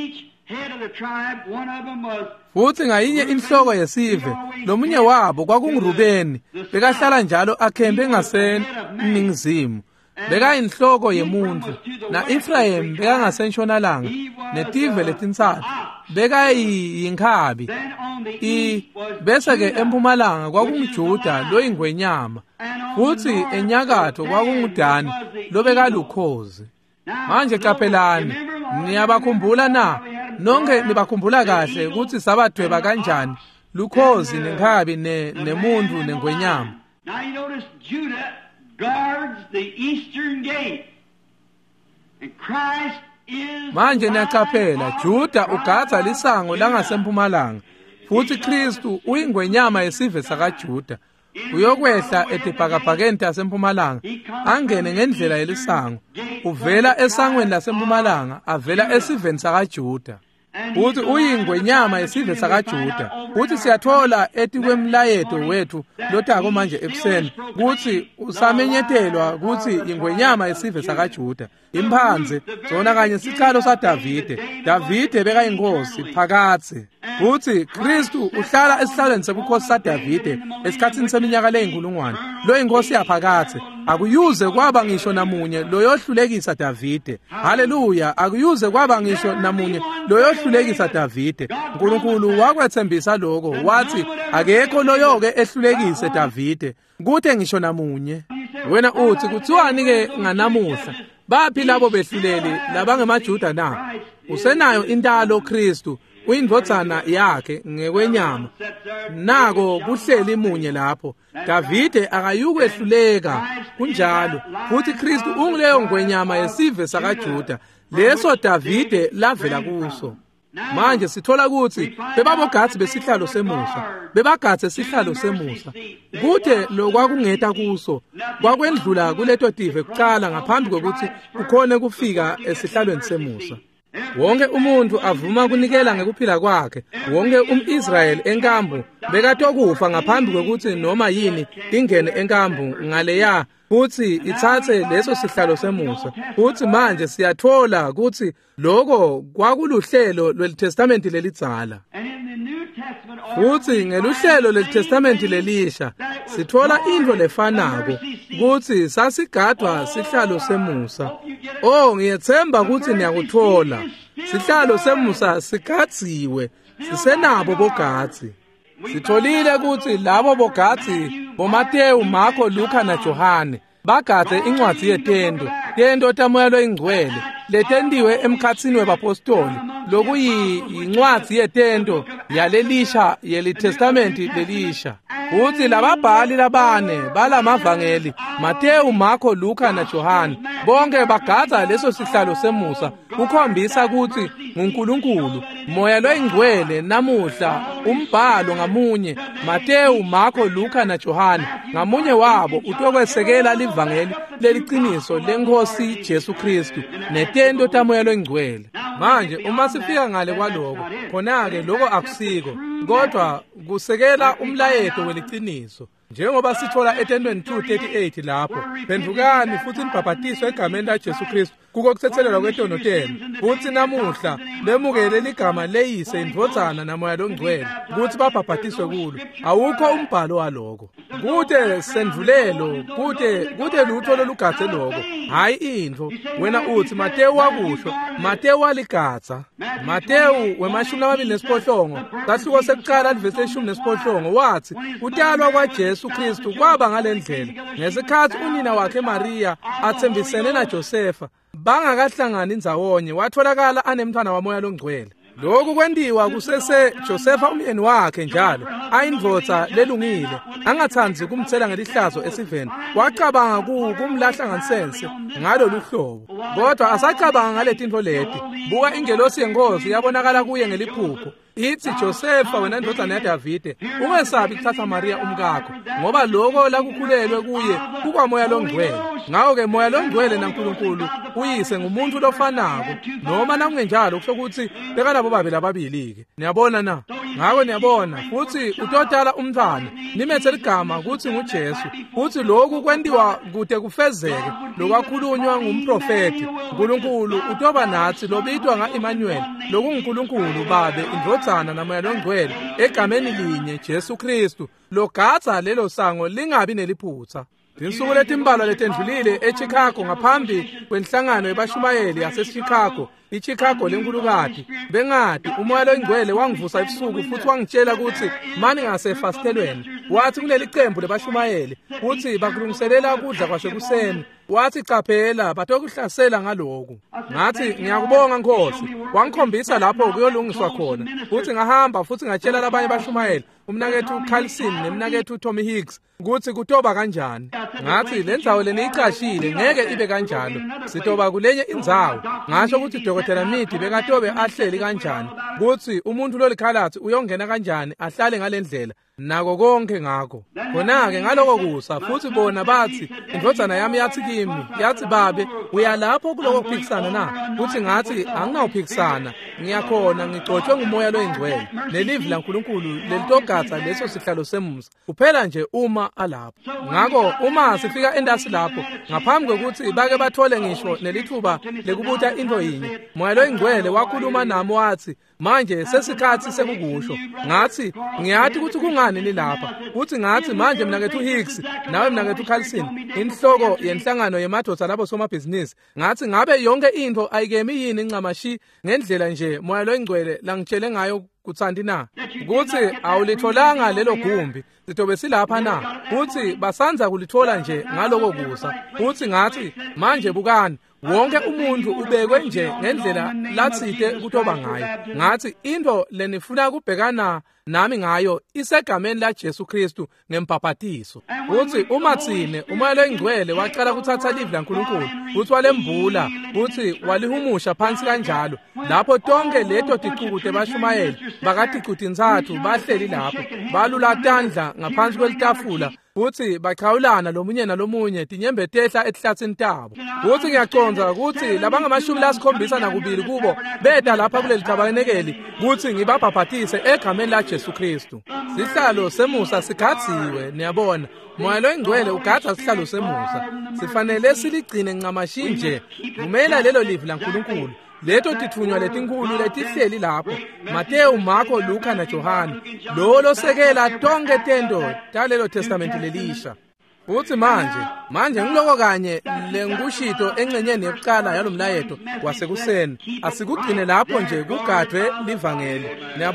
Futhi ngayinye inhloko yesive lomunye wabo kwakunguRubeni bekahlala njalo akhembe ngaseningizimu beka inhloko yemuntu na Ephraim beka ngasentshonalanga netive letintathu beka yinkhabi bese ke empumalanga kwakunguJuda loyingwenyama futhi enyakatho kwakunguDani lobeka lukhozi. Manje qaphelani niyabakhumbula na nonke nibakhumbula kahle ukuthi sabadweba kanjani lukhozi nenkhabi nemuntu nengwenyama. Now you notice Judah guards the eastern gate and Christ is. Manje niyaqaphela Juda ugadza lisango langasempumalanga futhi Kristu uyingwenyama yesive sakaJuda uyokwehla etibhakabhakeni tasempumalanga angene ngendlela yelisango uvela esangweni lasempumalanga avela esiveni sakaJuda uthi uyingwenyama yesive sakaJuda. Uthi siyathola etikwemlayeto wethu lotako manje ekuseni ukuthi usamenyethelwa ukuthi ingwenyama yesive sakaJuda imphanze zona kanye sikhalo saDavide. Davide beka inkosi phakathe. Uthi Kristu uhlala esihlalweni sebukhosi saDavide esikhathini seminyaka leyinkulungwane. Lo inkosi yaphakathe akuyuze kwaba ngisho namunye loyohlulekisa Davide. Haleluya, akuyuze kwaba ngisho namunye loyohlulekisa Davide. uNkulunkulu wakwethembisa lokho wathi akekho loyoke ehlulekise Davide kuthe ngisho namunye. Wena uthi kuthiwani ke nganamuhla baphi labo behluleli labangemaJuda na? Usenayo intalo Kristu uyindvodzana yakhe ngekwenyama nako kuhleli munye lapho. Davide akayukwehluleka kunjalo futhi Kristu unguleyo ngwenyama yesive sakaJuda leso Davide lavela kuso. Manje sithola ukuthi bebabogatsi besihlalo semusa bebagatse sihlalo semusa kuthe lokwakungeta kuso kwakwendlula kuleto tive kuqala ngaphambi kokuthi kukhone kufika esihlalweni semusa. Wonke umuntu avuma kunikela ngekuphila kwakhe. Wonke umIsrael enkambu bekatokufa ngaphambi kokuthi noma yini ingene enkambu ngaleya futhi ithathe leso sihlalo semusa. Futhi manje siyathola ukuthi lokho kwakuluhlelo lweTestamenti lelidzala. Futhi ngeluhlelo lweTestamenti lelisha sithola into lefanako ukuthi sasigadwa sihlalo semusa. Ngiyethemba ukuthi niyakuthola. Sihlalo semusa sigadziwe sisenabo bogatsi. Sitholile ukuthi labo bogatsi boMateyu, Marko, Luka na Johane bagadze incwadi yetendo tamoya loyingcwele letendiwe emkhatsini webapostoli lokuyincwadi yetendo yalelisha yeliTestamenti lelisha. Uthi lababhali labane balamavangeli Mateyu, Marko, Luka na Johane bonke bagadza leso sihlalo semusa ukhombisa ukuthi nguNkulunkulu moya loyingcwele namuhla umbhalo ngamunye Mateyu, Marko, Luka na Johane ngamunye wabo utokwesekela livangeli leliciniso lenkosi Jesu Kristu netendo tamoya loyingcwele. Manje uma sifika ngale kwaloko khona-ke lokho akusiko kodwa kusekela umlayeto weliciniso njengoba sithola etendweni 2:38 lapho phendukani futhi nibhabhatiswe egameni laJesu Kristu kuko kuthethelelwa kwetono tenu futhi namuhla lemukele ligama leyise indvodzana namoya longcwele ukuthi babhabhatiswe kulo. Awukho umbhalo waloko kute sendvulelo kute lutho lolugadze lokho hayi intfo. Wena uthi Mateyu wakusho Mateyu waligadza Mateyu we28 kasihluko sekuqala livesi 18 wathi utalwa kwaJesu Kristu kwaba ngalendlela ngesikhathi unina wakhe Maria athembisene naJosefa bangakahlangani ndzawonye watholakala anemntwana wamoya longcwele. lokhu kwendiwa kusese Josefa umyeni wakhe njalo ayindvodza lelungile angathandzi kumthela ngelihlazo esiveni wacabanga kumlahla ngansense ngalolu hlobo kodwa asacabanga ngaletinto leti buka ingelosi yenkosi yabonakala kuye ngeliphupho ithi Josefa wena ndodana yaDavide ungesabi kuthatha Maria umkakho ngoba lokho lakukhulelwe kuye kukwamoya longcwele ngawo-ke moya longcwele naNkulunkulu uyise ngumuntu lofanako noma nakungenjalo kusho ukuthi bekalabo babili ababili-ke niyabona na ngako niyabona futhi utodala umntwana nimethe ligama ukuthi nguJesu futhi lokhu kwendiwa kude kufezeke lokwakhulunywa ngumprofeti uNkulunkulu utoba nathi lobitwa nga-Emmanuel lokunguNkulunkulu babe indvodzana namoya longcwele egameni linye Jesu Kristu logadza lelo sango lingabi neliphutsa. Insuku letimbalwa letendlulile eChicago ngaphambi kwenhlangano yabashumayeli yaseChicago iChicago lenkulukati bengadi umoya longcwele wangivusa ebusuku futhi wangitshela ukuthi mani ngasefastelweni wathi kuleli qembu lebashumayeli futhi bakulungiselela ukudla kwasekuseni wathi caphela batokuhlasela ngaloku ngathi ngiyakubonga Nkosi wangikhombisa lapho kuyolungiswa khona futhi ngahamba futhi ngatshela labanye bashumayeli umnakethu Carlson nemnakethu Tommy Hicks ukuthi kutoba kanjani ngathi lendzawo leniyiqashile ngeke ibe kanjalo sitoba kulenye indzawo ngasho ukuthi Dr. Mithi bekatobe ahleli kanjani ukuthi umuntu lolikhalathi uyongena kanjani ahlale ngalendlela nako konke ngakho khona-ke ngaloko kusa futhi bona bathi indvodzana yami yathi kimi yathi babe uyalapho kuloko kuphikisana na futhi ngathi anginawuphikisana ngiyakhona ngigcotshwe ngumoya loyingcwele nelivi laNkulunkulu lelitogatsa leso sihlalo semusa kuphela nje uma alapho ngakho uma sifika endasi lapho ngaphambi kokuthi bake bathole ngisho nelithuba lekubutha into yinye moya loyingcwele wakhuluma nami wathi manje sesikhathi sekukusho ngathi ngiyathi ukuthi kungani nilapha uthi ngathi manje mnakethu Hicks nawe mnakethu Carlson inhloko yenhlangano yemadoda labo somabhizinisi ngathi ngabe yonke into ayikemi yini incamashi ngendlela nje moya loyingcwele langitshele ngayo kuthandi na ukuthi awulitholanga lelo gumbi sitobe silapha na uthi basanza kulithola nje ngaloko kusa uthi ngathi manje bukani wonke umuntu ubekwe nje ngendlela latsite kutoba ngayo ngathi into lenifuna kubhekana nami ngayo isegameni la Jesu Kristu ngempapatiso uthi uma thine umoya loyingcwele waqala kuthatha livi laNkulunkulu uthi walembula uthi walihumusha phansi kanjalo lapho tonke leto tiqukute bashumayeli bakatiqute nzathu bahleli lapho balula tandla ngaphansi kwelitafula uthi bachawulana lomunye nalomunye tinyembe tehla ehlathini tabo uthi ngiyaconza ukuthi labangamashumi lasikhombisa nakubili kubo beda lapha kuleli tabanekeli ukuthi ngibabhabhathise egameni la Jesu Kristu sihlalo semusa sigadziwe niyabona moya loyingcwele ugadza sihlalo semusa sifanele siligcine ncamashi nje kumela lelo livi laNkulunkulu leto tithunywa letinkulu letihleli lapho Mateyu Marko Luka na Johani lo losekela tonke tento talelo testamenti lelisha uthi manje ngiloko kanye lengushito engcenyeni yokuqala yalomlayeto wasekuseni asikugcine lapho nje kugadwe livangeli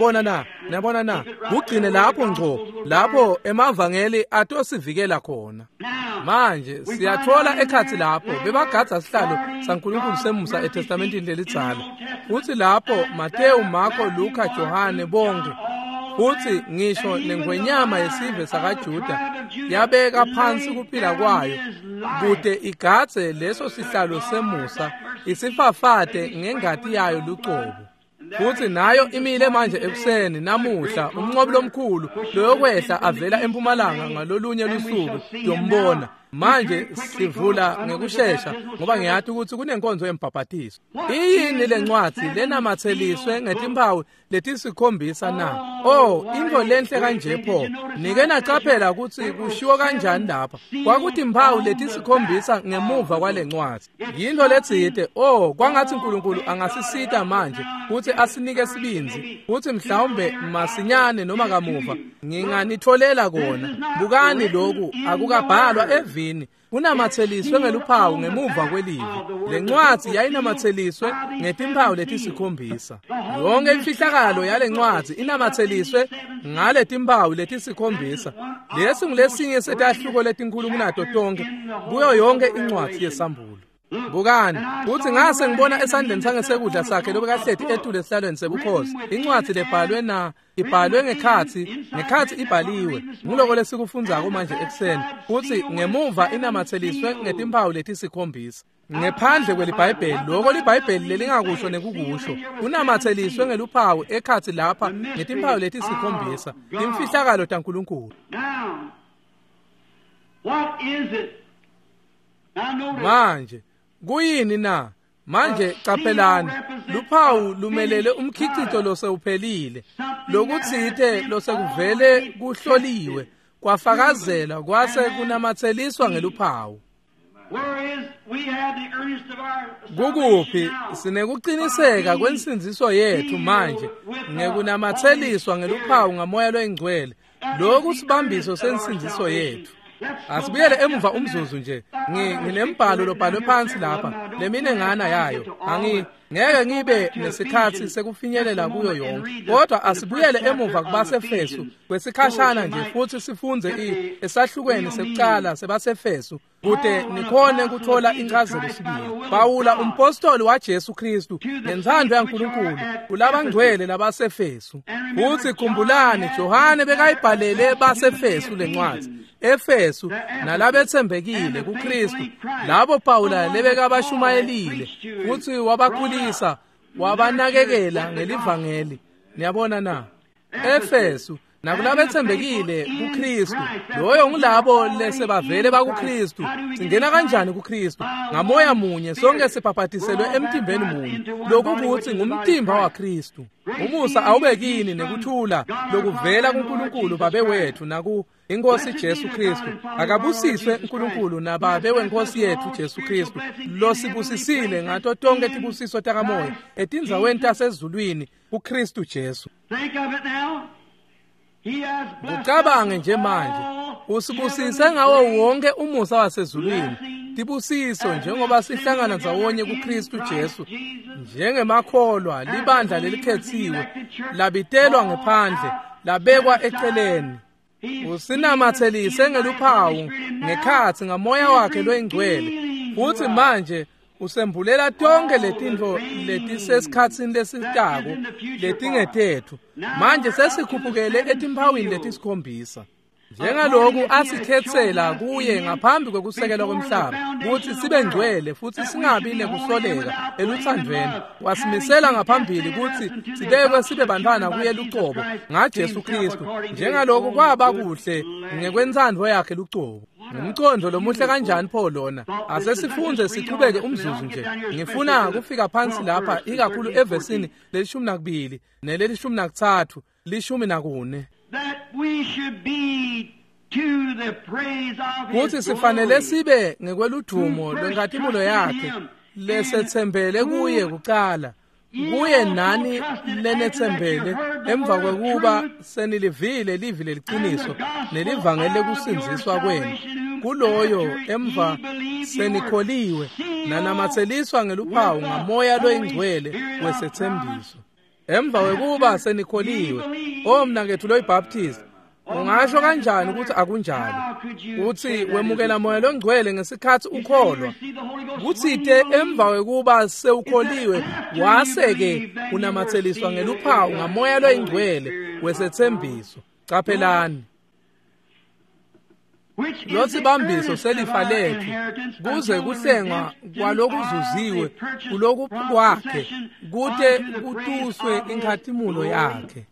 niyabona na kugcine lapho ngco lapho emavangeli atosivikela khona manje siyathola ekhathi lapho bebagadza sihlalo saNkulunkulu semusa eTestamentini lelitsala uthi lapho Mateyu Marko Luka Johane bonke futhi ngisho nengwenyama yesive sakaJuda yabeka phansi kuphila kwayo kude igadze leso sihlalo semusa isifafate ngengati yayo lucobo futhi nayo imile manje ekuseni namuhla umnqobi lomkhulu loyokwehla avela empumalanga ngalolunye lusuku yombona manje sivula ngekusheshsha ngoba ngiyathi ukuthi kunenkonzo yembhabhatiso iyini lencwadi lenamatheliswe ngetimpawu letisikhombisa na into lenhle kanje pho nike nacaphela ukuthi kushiwo kanjani lapha kwakuthi impawu letisikhombisa ngemuva kwalencwadi yinto letsite kwangathi uNkulunkulu angasisita manje ukuthi asinike sibinzi ukuthi mhlawumbe masinyane noma kamuva nginganitholela kona bukani lokhu akukabhalwa evini unamatheliswe ngeluphawu ngemuva kwelivi lencwadi yayinamatheliswe ngetimpawu letisikhombisa yonke imfihlakalo yalencwadi inamatheliswe ngaletimpawu letisikhombisa lesi ngulesinye setahluko letinkulumo nato tonke kuyo yonke incwadi yesambulo Bukani, uthi ngase ngibona esandleni sangesekudla sakhe lobe kahlethi etule esihlalweni sebukhosi. Incwadi ibhalwe ngekhathi ibhaliwe. Ngiloko lesikufundzako manje ekuseni. Uthi ngemuva inamatheliswe ngetimpawu letisikhombisa. Ngephandle kwelibhayibheli, lokho libhayibheli lelingakusho nekukusho. Unamatheliswe ngeluphawu ekhathi lapha ngetimpawu letisikhombisa. Timfihlakalo taNkulunkulu. What is it? Manje kuyini na? Manje caphelani, luphawu lumelele umkhicito losewuphelile. Lokutsite losekuvele kuhloliwe, kwafakazela kwase kunamatheliswa ngeluphawu. Kukuphi sinekuqiniseka kwensinziso yethu manje ngekunamatheliswa ngeluphawu ngamoya lwengcwele. Lokhu sibambiso sensinziso yethu. Asibuyele emuva umzuzu nje. Nginembhalo lobhalwe phansi lapha. Leminengana yayo. Ngeke ngibe nesikhathi sekufinyelela kuyo yonke. Kodwa asibuyele emuva kubaseFesu kwesikhashana nje futhi sifunze esahlukweni sekucala sebaseFesu kude nikhone kuthola incazelo isibili. Pawula umpostoli waJesu Kristu ngenzando yaNkulunkulu kulabangcwele labaseFesu. Futhi khumbulani Johane bekayibhalele baseFesu lencwadi. Efesu nalabethembekile kuKristu labo Pawula lebeka abashumayelile futhi wabakhulisa wabanakekela ngelivangeli. Niyabona na? Efesu nakulabethembekile kuKristu loyo ngilabo lesebavele bakuKristu. Singena kanjani kuKristu? Ngamoya munye sonke sibhabhatiselwe emtimbeni munye. Lokhu kuthi ngumtimba waKristu. Umusa awubekini nekuthula lokuvela kuNkulunkulu babe wethu naku Inkosi Jesu Kristu. Akabusiswe uNkulunkulu nababe wenkosi yethu Jesu Kristu. Losibusisile ngato tonke tibusiso takamoya etindzaweni tasezulwini uKristu Jesu. Think of it now. Ucabange nje manje usibusise ngawo wonke umusa wasezulwini. Tibusiso njengoba sihlangana ndawonye kuKristu Jesu njengemakholwa libandla lelikhethiwe labitelwa ngephandle labekwa eceleni. Usinamathelise ngeluphawu ngekhathi ngamoya wakhe lwengcwele futhi manje usembulela tonke letintfo letisesikhatsini lesitako letingetethu. Manje sesikhuphukele etimpawini letisikhombisa. Njengaloku asikhethela kuye ngaphambi kwekusekelwa komhlaba ukuthi sibe ngcwele futhi singabi nekusoleka eluthandweni. Wasimisela ngaphambili ukuthi sibekwe sibe bantwana kuye lucobo ngaJesu Kristu. Njengaloku kwaba kuhle ngekwentsandvo yakhe lucobo. Ngumcondo lomuhle kanjani pho lona. Asesifunze siqhubeke umzuzu nje. Ngifuna kufika phansi lapha ikakhulu evesini le12 neleli13 14. That we should be to the praise of His Kuthi sifanele sibe ngekweludumo lwenkathumulo yakhe lesethembele kuye kuqala. Kuye nani lenethembele emva kwekuba senilivile livi leliciniso nelivangeli lekusinziswa kwenu. Kuloyo emva senikholiwe nanamatheliswa ngeluphawu ngamoya lwengcwele wesethembiso. Emva kwekuba senikholiwe omnakethu loyibhaptizi ungasho kanjani ukuthi akunjalo? Uthi wemukela moya longcwele ngesikhathi ukholwa. Kuthite emva kwekuba sewukholiwe waseke unamatheliswa ngeluphawu ngamoya lwengcwele wesethembiso. Caphelani. Losibambiso selifa lethu kuze kuhlengwa kwalokuzuziwe kuloku kwakhe kude kutuswe inkathimulo yakhe.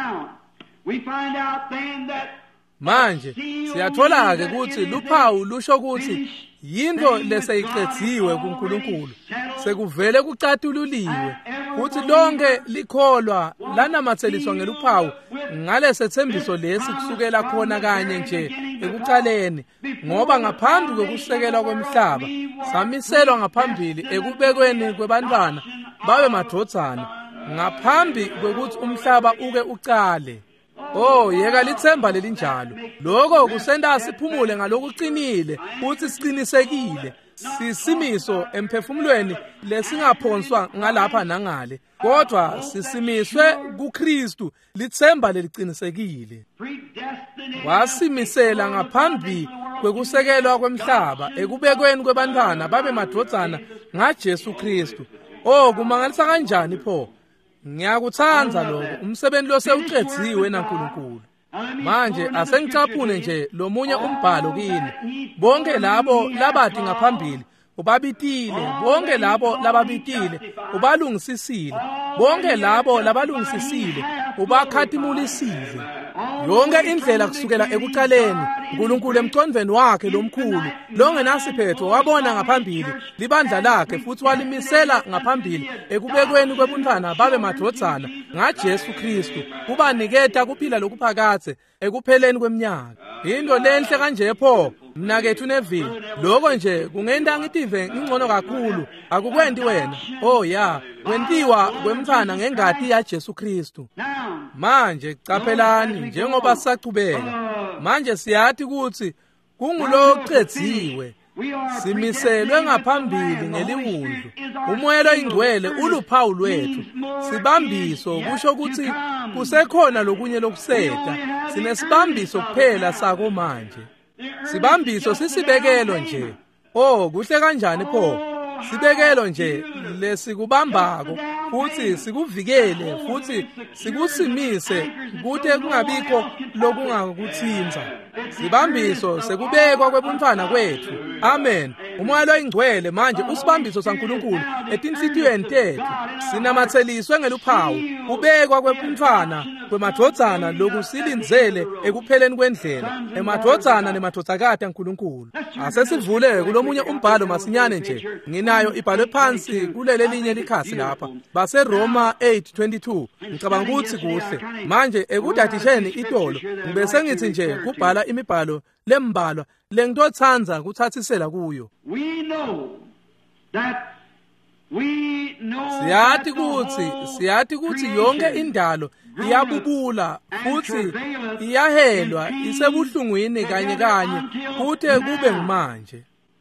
Manje siyathola ke ukuthi luphawu lusho ukuthi yinto leseyiqedziwe kuNkulunkulu sekuvele kucatululiwe futhi lonke likholwa lanamatheliswa ngeluphawu ngalesethembiso lesi kusukela khona kanye nje ekuqaleni ngoba ngaphambi kokusekelwa kwemhlaba samiselwa ngaphambili ekubekweni kwebantwana babe madvodzana ngaphambi kokuthi umhlaba uke uqale. Oh, yeka lithemba lelinjalo. Lokho kusenda siphumule ngalokucinile futhi siqinisekile. Sisimiso emphefumulweni lesingaphonswa ngalapha nangale. Kodwa sisimiswe kuKristu lithemba leliqinisekile. Wasimisela ngaphambi kwekusekelwa kwemhlaba ekubekweni kwebantwana babe madvodzana ngaJesu Kristu. Oh, kumangalisa kanjani pho? Ngiyakuthanda lokho, umsebenzi lo sewuqedziwe naNkulunkulu. Manje asengicaphune nje lomunye umbhalo kini. Bonke labo labathi ngaphambili ubabitile, bonke labo lababitile ubalungisisile, bonke labo labalungisisile ubakhathimulisile. Yonke indlela kusukela ekuqaleni uNkulunkulu emcondweni wakhe lomkhulu longenasiphetho wabona ngaphambili libandla lakhe futhi walimisela ngaphambili ekubekweni kwebuntwana babe madvodzana ngaJesu Kristu kubaniketa kuphila lokuphakathe ekupheleni kweminyaka. Into lenhle kanje pho mnakethu Neville, lokho nje kungenda ngitive ngingcono kakhulu, akukwendi wena. Oh ya, kwentiwa kwemfana ngengati yaJesu Kristu. Manje caphelani njengoba sisaqhubeka. Manje siyathi ukuthi kunguloqedziwe, simiselwe ngaphambili ngeliwundlu. Umoya oyingcwele uluphawu lwethu. Sibambiso kusho ukuthi kusekhona lokunye lokuseta. Sinesibambiso kuphela sako manje. Sibambiso sisibekelo nje. Oh, kuhle kanjani pho? Sibekelo nje lesikubambako futhi sikuvikele futhi sikusimise kuthe kungabikho lokungakuthinza. Sibambiso sekubekwa kwebuntwana kwethu. Amen. Umoya oyingcwele manje usibambiso saNkulunkulu etinhlitiyweni tethu. Sinamatheliswe ngeluphawu ubekwa kwebuntwana kwemadvodzana lokusilinzele ekupheleni kwendlela emadvodzana nemadvodzakati kaNkulunkulu. Asesivule kulomunye umbhalo masinyane nje. Nginayo ibhalwe phansi kuleli linye likhasi lapha. BaseRoma 8:22. Ngicabanga ukuthi kuhle. Manje ekudadisheni itolo ngibe sengithi nje kubhala imibhalo lembalwa lengitothanza kuthathisela kuyo. Siyathi ukuthi yonke indalo iyabubula futhi iyahelwa isebuhlungwini kanye kuthe kube ngumanje.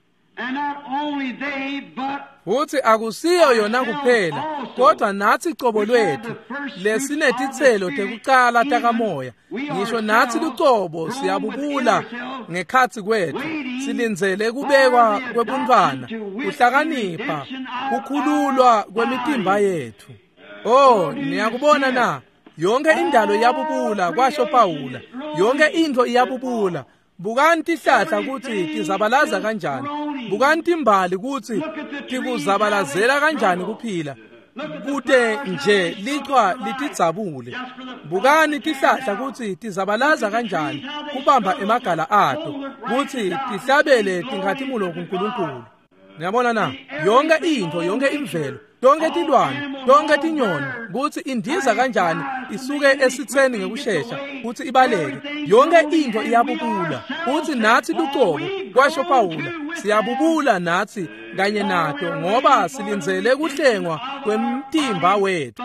Futhi akusiyo yona kuphela, kodwa nathi icobo lwethu lesinetithelo tekuqala takamoya. Ngisho nathi lucobo siyabubula ngekhathi kwethu, silinzele kubekwa kwebuntwana, kuhlakanipha, kukhululwa kwemitimba yethu. Oh, niyakubona na, yonke indalo iyabubula kwasho Pawula. Yonke into iyabubula. Bukani tihlahla ukuthi tizabalaza kanjani. Bukani timbali ukuthi tikuzabalazela kanjani kuphila. Kude nje lichwa litidzabule. Bukani tihlahla ukuthi tizabalaza kanjani kubamba emagala ato. Kuthi tihlabele tingathimulo kuNkulunkulu. Niyabona na? Yonke into, yonke imvelo, tonke tilwane, tonke tinyoni, kuthi indiza kanjani isuke esitheni ngekushesha, kuthi ibaleke. Yonke into iyabubula, kuthi nathi lucobo, kwasho Pawula, siyabubula nathi kanye nato ngoba silinzele kuhlengwa kwemtimba wethu.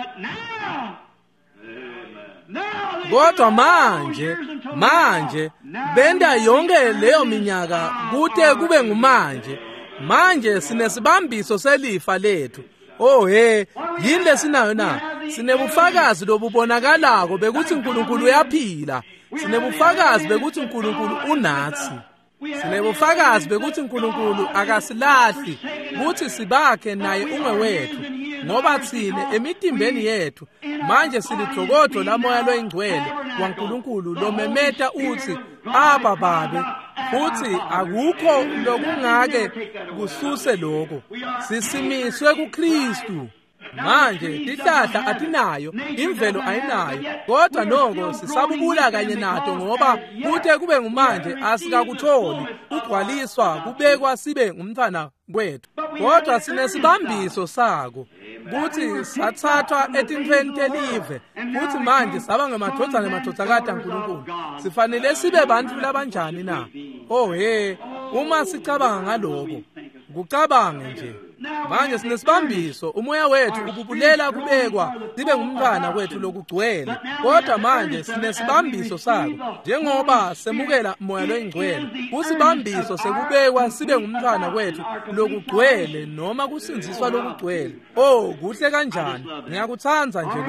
Kodwa manje benda yonke leyo minyaka kuthe kube ngumanje. Manje sinesibambiso selifa lethu. Oh he, yini lesinayo na? Sinebufakazi lobubonakalako bekuthi uNkulunkulu uyaphila. Sinebufakazi bekuthi uNkulunkulu unathi. Sinebufakazi bekuthi uNkulunkulu akasilahli, kuthi sibakhe naye ungewethu. Ngoba thina emitimbeni yethu manje silidzokodo lamoya loyingcwele waNkulunkulu lomemeta uthi aba babe, futhi akukho lokungake kususe lokho. Sisimiswe kuKristu. Manje tihlahla atinayo, imvelo ayinayo, kodwa noko sisabubula kanye nato ngoba kuthe kube ngumanje asikakutholi ugcwaliswa kubekwa sibe ngumntwana kwethu. Kodwa sinesibambiso sako kuthi sathathwa etintweni telive, futhi manje saba ngemadvodzana nemadvodzakati kaNkulunkulu. Sifanele sibe bantu labanjani na? Oh he, uma sicabanga ngaloko, kucabange nje. Manje sinesibambiso, umoya wethu ububulela kubekwa sibe ngumntwana kwethu lokugcwele. Kodwa manje sinesibambiso sako, njengoba semukela umoya loyingcwele. Kusibambiso sekubekwa sibe ngumntwana kwethu lokugcwele noma kusinziswa lokugcwele. Oh, kuhle kanjani. Ngiyakuthanza nje lokho.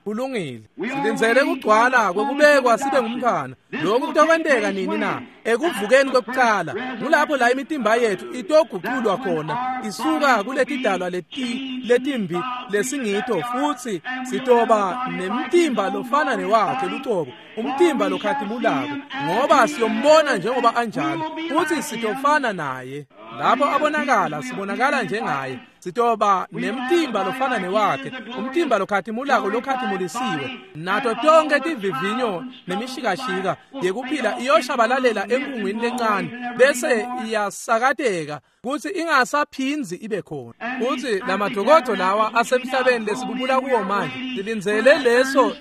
kulungile. Silindele ukugcwala kwekubekwa sibe ngumntwana. Lokhu kutokwenteka nini na? Ekuvukeni kwekuqala. Ngulapho la imitimba yethu itoguqulwa khona, isuka kuletidalwa letimbi lesingitho, futhi sitoba nemtimba lofana newakhe luqobo, umtimba lokhatimulako, ngoba siyombona njengoba anjalo, futhi sitofana naye. Lapho abonakala sibonakala njengaye. Sitoba nemtimba lofana newakhe, umtimba lokhatimulako lokhatimulisiwe. Nato tonke tivivinyo nemishikashika yekuphila iyoshabalalela enkungwini lencane, bese iyasakateka kuthi ingasaphinzi ibe khona. Kuthi lamadokodo lawa asemhlabeni lesibubula kuwo manje, silindzele leso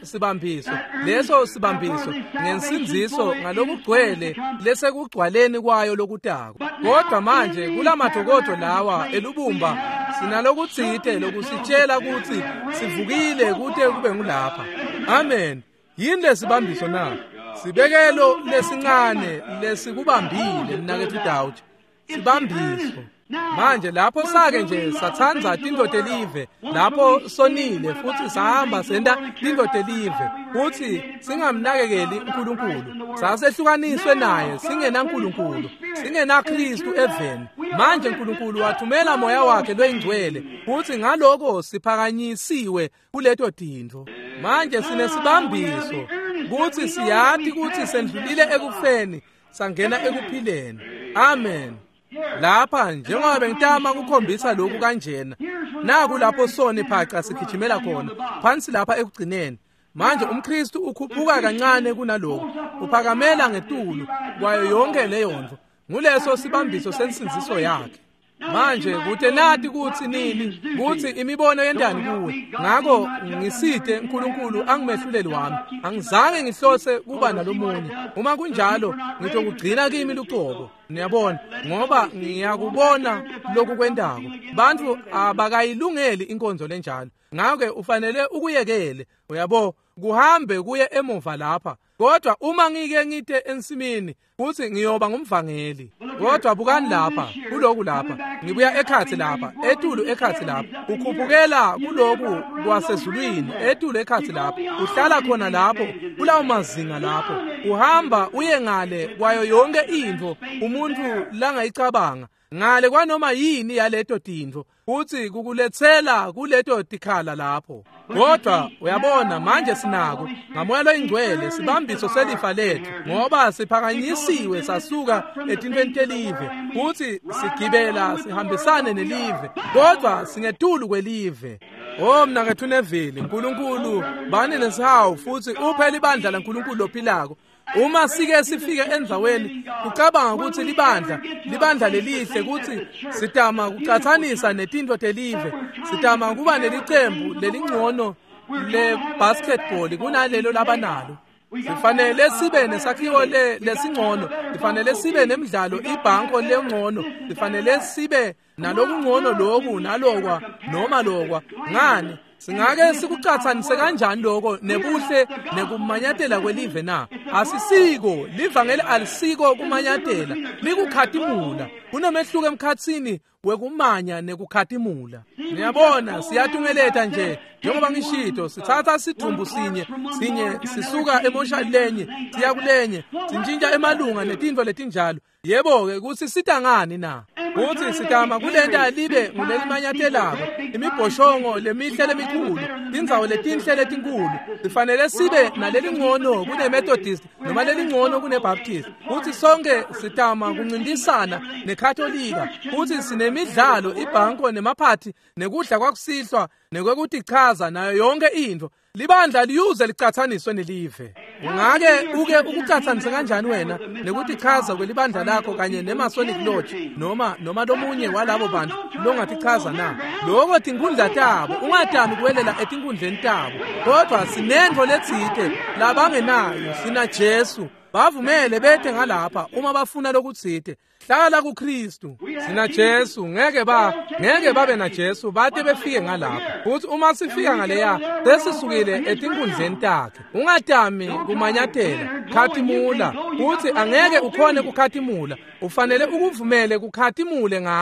sibambiso ngensinziso ngalokugcwele lesekugcwaleni kwayo lokutako. Kodwa manje kulamadokodo lawa elubumba sinalokutsite lokusitshela ukuthi sivukile kute kube ngulapha. Amen. Yini lesibambiso na? Sibekelo lesincane lesikubambile mnakethu Dawudi. Sibambiso. Manje lapho sake nje sathanza tindodelive, lapho sonile futhi sahamba senda tindodelive, futhi singamnakekeli uNkulunkulu, sasehlukaniswe naye, singena uNkulunkulu, singena Kristu eveni. Manje uNkulunkulu wathumela moya wakhe loyingcwele, futhi ngaloko siphakanyisiwe kuleto tindlo. Manje sinesibambiso kuthi siyathi ukuthi sendlulile ekufeni sangena ekuphileni. Amen. Lapha njengoba bengitama ukukhombisa lokhu kanjena, naku lapho sone phaca sigijimela khona phansi lapha ekugcineni. Manje umKristu ukhuphuka kancane kunalokho, uphakamela ngetulu kwayo yonke leyo ndlo, nguleso sibambiso sensinziso yakhe. Manje kute nathi kuthi nini, kuthi imibono yendani kuwe. Ngakho ngiside uNkulunkulu angimehluleli wami, angizange ngihlose kuba nalomunye. Uma kunjalo ngizokugcina kimi luqobo. Niyabona, ngoba ngiyakubona lokhu kwendako. Bantu abakayilungeli inkonzo lenjalo. Ngakho ufanele ukuyekele, uyabo, kuhambe kuye emuva lapha. Kodwa uma ngike ngite ensimini futhi ngiyoba ngumvangeli. Kodwa bukani lapha, kuloku lapha, ngibuya ekhathi lapha, etulu ekhathi lapha, ukhuphukela kuloku kwasezulwini, etulu ekhathi lapha, uhlala khona lapho, kulawo mazinga lapho, uhamba uye ngale kwayo yonke into umuntu langayicabanga, ngale kwanoma yini yaleto tindlo, futhi kukulethela kuleto tikhala lapho. Kodwa uyabona manje sinako ngamoya loyingcwele sibambiso selifa lethu, ngoba siphakanyisiwe sasuka etintweni telive, futhi sigibela sihambisane nelive, kodwa singetulu kwelive. Mnakethu neveli, uNkulunkulu bani nesihawu, futhi uphela ibandla laNkulunkulu lophilako. Uma sike sifike endzaweni ucabanga ukuthi libandla lelihle, kuthi sitama kuqathanisa netindlo telive, sitama kuba nelicembu lelingcono le-basketball kunalelo labanalo. Sifanele sibe nesakhiwo lesingcono, sifanele sibe nemidlalo ibhanko lengcono, sifanele sibe nalokungcono lokhu nalokwa noma lokwa. Ngani? Singake sikucathanise kanjani lokho nebuhle nekumanyatela kwelive na? Asisiko, livangeli alisiko kumanyatela, likukhatimula. Kunomehluko emkhatsini wekumanya nekukhatimula. Niyabona, siyatungeletha nje, njengoba ngishito, sithatha sidumbu sinye sisuka emoshali lenye, siya kulenye, sintshintsha emalunga netindvo letinjalo. Yebo-ke kuthi sitangani na? Kuthi sitama kulenta libe ngulelimanyatelako, imibhoshongo lemihle lemikhulu, indzawo letinhle letinkulu. Sifanele sibe nalelingcono kune-Methodist noma lelingcono kune-Baptist. Kuthi sonke sitama kuncintisana nekhatholika, kuthi sinemidlalo ibhanko nemaphathi nekudla kwakusihlwa nekwekutichaza nayo yonke into. Libandla liyuze licathaniswe nelive. Ungake uke ukucathanise kanjani wena nekutichaza kwelibandla lakho kanye neMasonic Lodge noma lomunye walabo bantu longatichaza na? Lokho tinkundla tabo, ungatami kuwelela etinkundleni tabo. Kodwa sinendvo letsite labangenayo, sina Jesu. Bavumele bethe ngalapha uma bafuna lokutsite. Hlala kuKristu. Sina Jesu, ngeke babe na Jesu bade befike ngalapha. Futhi uma sifika ngaleya, sesisukile etinkundleni takhe. Ungatami kumanyatela, khatimula. Futhi angeke ukhone kukhatimula. Ufanele ukuvumele kukhatimule ngawe.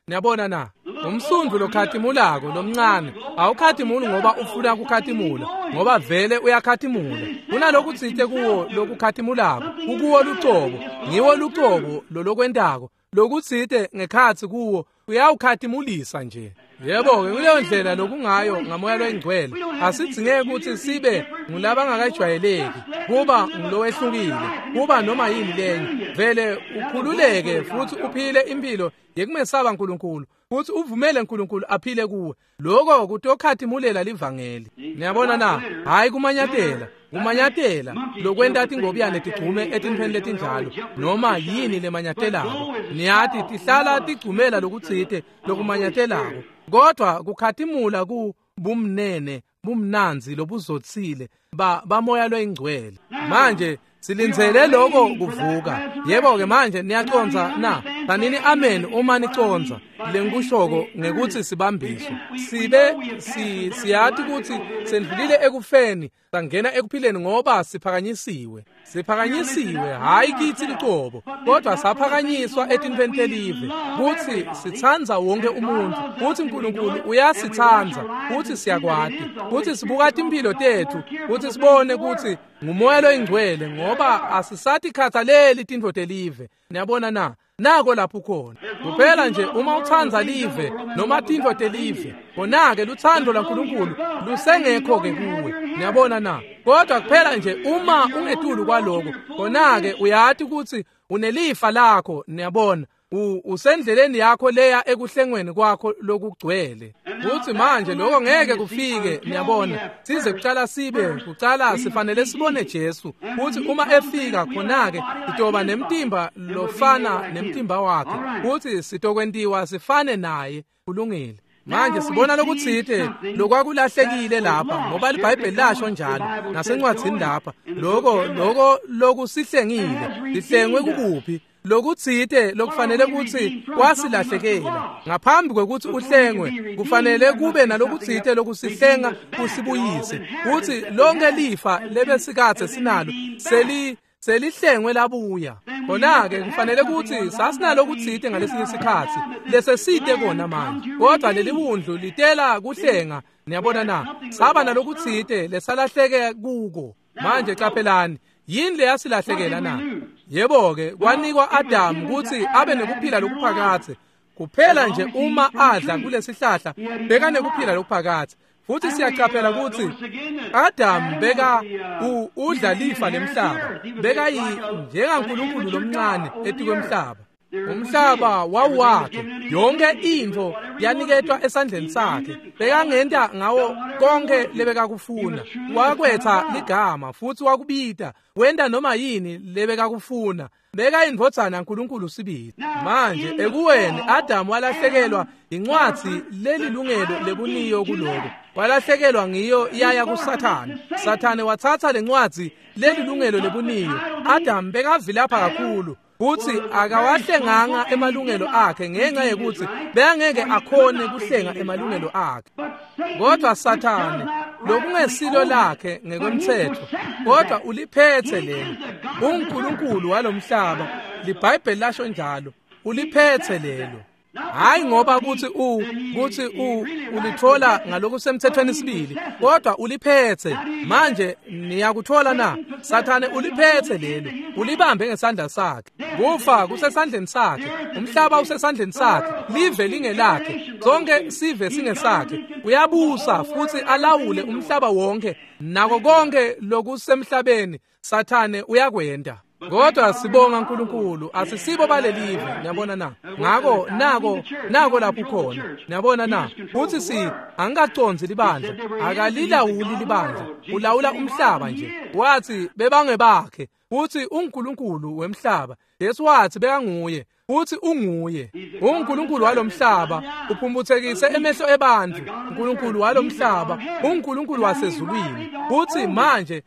Niyabona na? Umsundu lokhathimulako lomncane awukhathimuli ngoba ufuna ukukhathimula, ngoba vele uyakhathimula. Kunalokutsite kuwo lokukhathimulako, kuwo lucobo, ngiwo lucobo lokwendako. Lokutsite ngekhathi kuwo uyawukhathimulisa nje. Yebo-ke kuleyo ndlela lokungayo ngamoya loyingcwele asidingeki ukuthi sibe ngulaba angakajwayeleki, kuba ngulowehlukile, kuba noma yini lenye. Vele ukhululeke futhi uphile impilo yekumesaba uNkulunkulu, futhi uvumele uNkulunkulu aphile kuwe. Lokho kutokhathimulela livangeli. Niyabona na? Hayi kumanyatela lokwentathi ingobiyane tigcume etinpheni letinjalo noma yini lemanyatelako. Niyathi tihlala tigcumela lokutsite lokumanyatelako, kodwa kukhathimula bumnene bumnanzi lobuzotsile bamoya loyingcwele. Manje silindzele lokho kuvuka. Yebo-ke manje niyaconza na? Kanini amen uma niconza lenkushoko ngekuthi sibambiswe. Siyathi ukuthi sendlulile ekufeni sangena ekuphileni ngoba siphakanyisiwe. Hayi kithi licobo, kodwa saphakanyiswa etinpheni telive. Kuthi sithanza wonke umuntu, kuthi uNkulunkulu uyasithanza, kuthi siyakwati, kuthi sibukati impilo tethu, kuthi sibone ukuthi ngumoya loyingcwele ngoba asisathi khathaleli tintfo telive. Niyabona na? Nako lapho khona. Kuphela nje uma uthanza live noma tintfo telive, khona-ke luthando laNkulunkulu lusengekho-ke kuwe. Niyabona na? Kodwa kuphela nje uma ungetulu kwaloko, khona-ke uyathi ukuthi unelifa lakho. Niyabona? Usendleleni yakho leya ekuhlengweni kwakho lokugcwele. Kuthi manje lokho ngeke kufike. Niyabona? Size kucala sifanele sibone Jesu. Kuthi uma efika khona-ke itoba nemtimba lofana nemtimba wakhe. Kuthi sitokwentiwa sifane naye. Kulungile. Manje sibona lokutsite lokwakulahlekile lapha ngoba iBhayibheli lasho njalo nasencwadzini lapha. Lokho sihlengile. Lihlengwe kukuphi? Lokutsite lokufanele ukuthi kwasilahlekela. Ngaphambi kwekuthi uhlengwe kufanele kube nalokutsite lokusihlenga kusibuyise. Kuthi lonke lifa lebesikathe sinalo selihlengwe labuya. Khona-ke kufanele kuthi sasinalokutsite ngalesinye isikhathi lesesite kona manje, kodwa leli wundlu litela kuhlenga. Niyabona na? Saba nalokutsite lesalahleke kuko. Manje caphelani, yini leyasilahlekela na? Yebo-ke kwanikwa Adamu ukuthi abe nekuphila lokuphakathe. Kuphela nje uma adla kulesihlahla beka nekuphila lokuphakathe. Futhi siyacaphela ukuthi Adamu beka udla lifa lemhlaba, beka njengaNkulunkulu lomncane etikwemhlaba. Umhlaba wawakhe, yonke into yaniketwa esandleni sakhe. Bekangenta ngawo konke lebekakufuna. Wakwetha ligama futhi wakubita, wenda noma yini lebekakufuna. Beka indvodzana uNkulunkulu sibili. Manje ekuweni Adamu walahlekelwa incwadzi lelilungelo lebuniyo kuloko. Walahlekelwa ngiyo yaya kuSathane. Sathane wathatha lencwadzi lelilungelo lebuniyo. Adamu bekavilapha kakhulu. Kuthi akawahlenganga emalungelo akhe ngenxa yekuthi bengeke akhone kuhlenga emalungelo akhe. Kodwa Sathane lokungesilo lakhe ngekwemthetho, kodwa uliphethe lelo. uNkulunkulu walomhlaba, iBhayibheli lasho njalo, uliphethe lelo. Hayi ngoba kuthi ulithola ngalokusemthethweni sibili, kodwa uliphethe. Manje niyakuthola na? Sathane uliphethe lelo, ulibambe ngesandla sakhe. Kufa kusesandleni sakhe, umhlaba usesandleni sakhe, live lingelakhe, zonke sive singesakhe. Uyabusa futhi alawule umhlaba wonke, nako konke lokusemhlabeni Sathane uyakwenda. Kodwa sibonga uNkulunkulu, asisibo balelive. Niyabona na? Nako lapho khona. Niyabona na? Futhi angikaconzi libandla, akalilawuli libandla, ulawula umhlaba nje. Wathi bebange bakhe, futhi uNkulunkulu wemhlaba. Yesu wathi bekanguye, futhi unguye. uNkulunkulu walomhlaba uphumbuthekise emehlo ebandlu. uNkulunkulu walomhlaba, uNkulunkulu wasezulwini. Futhi manje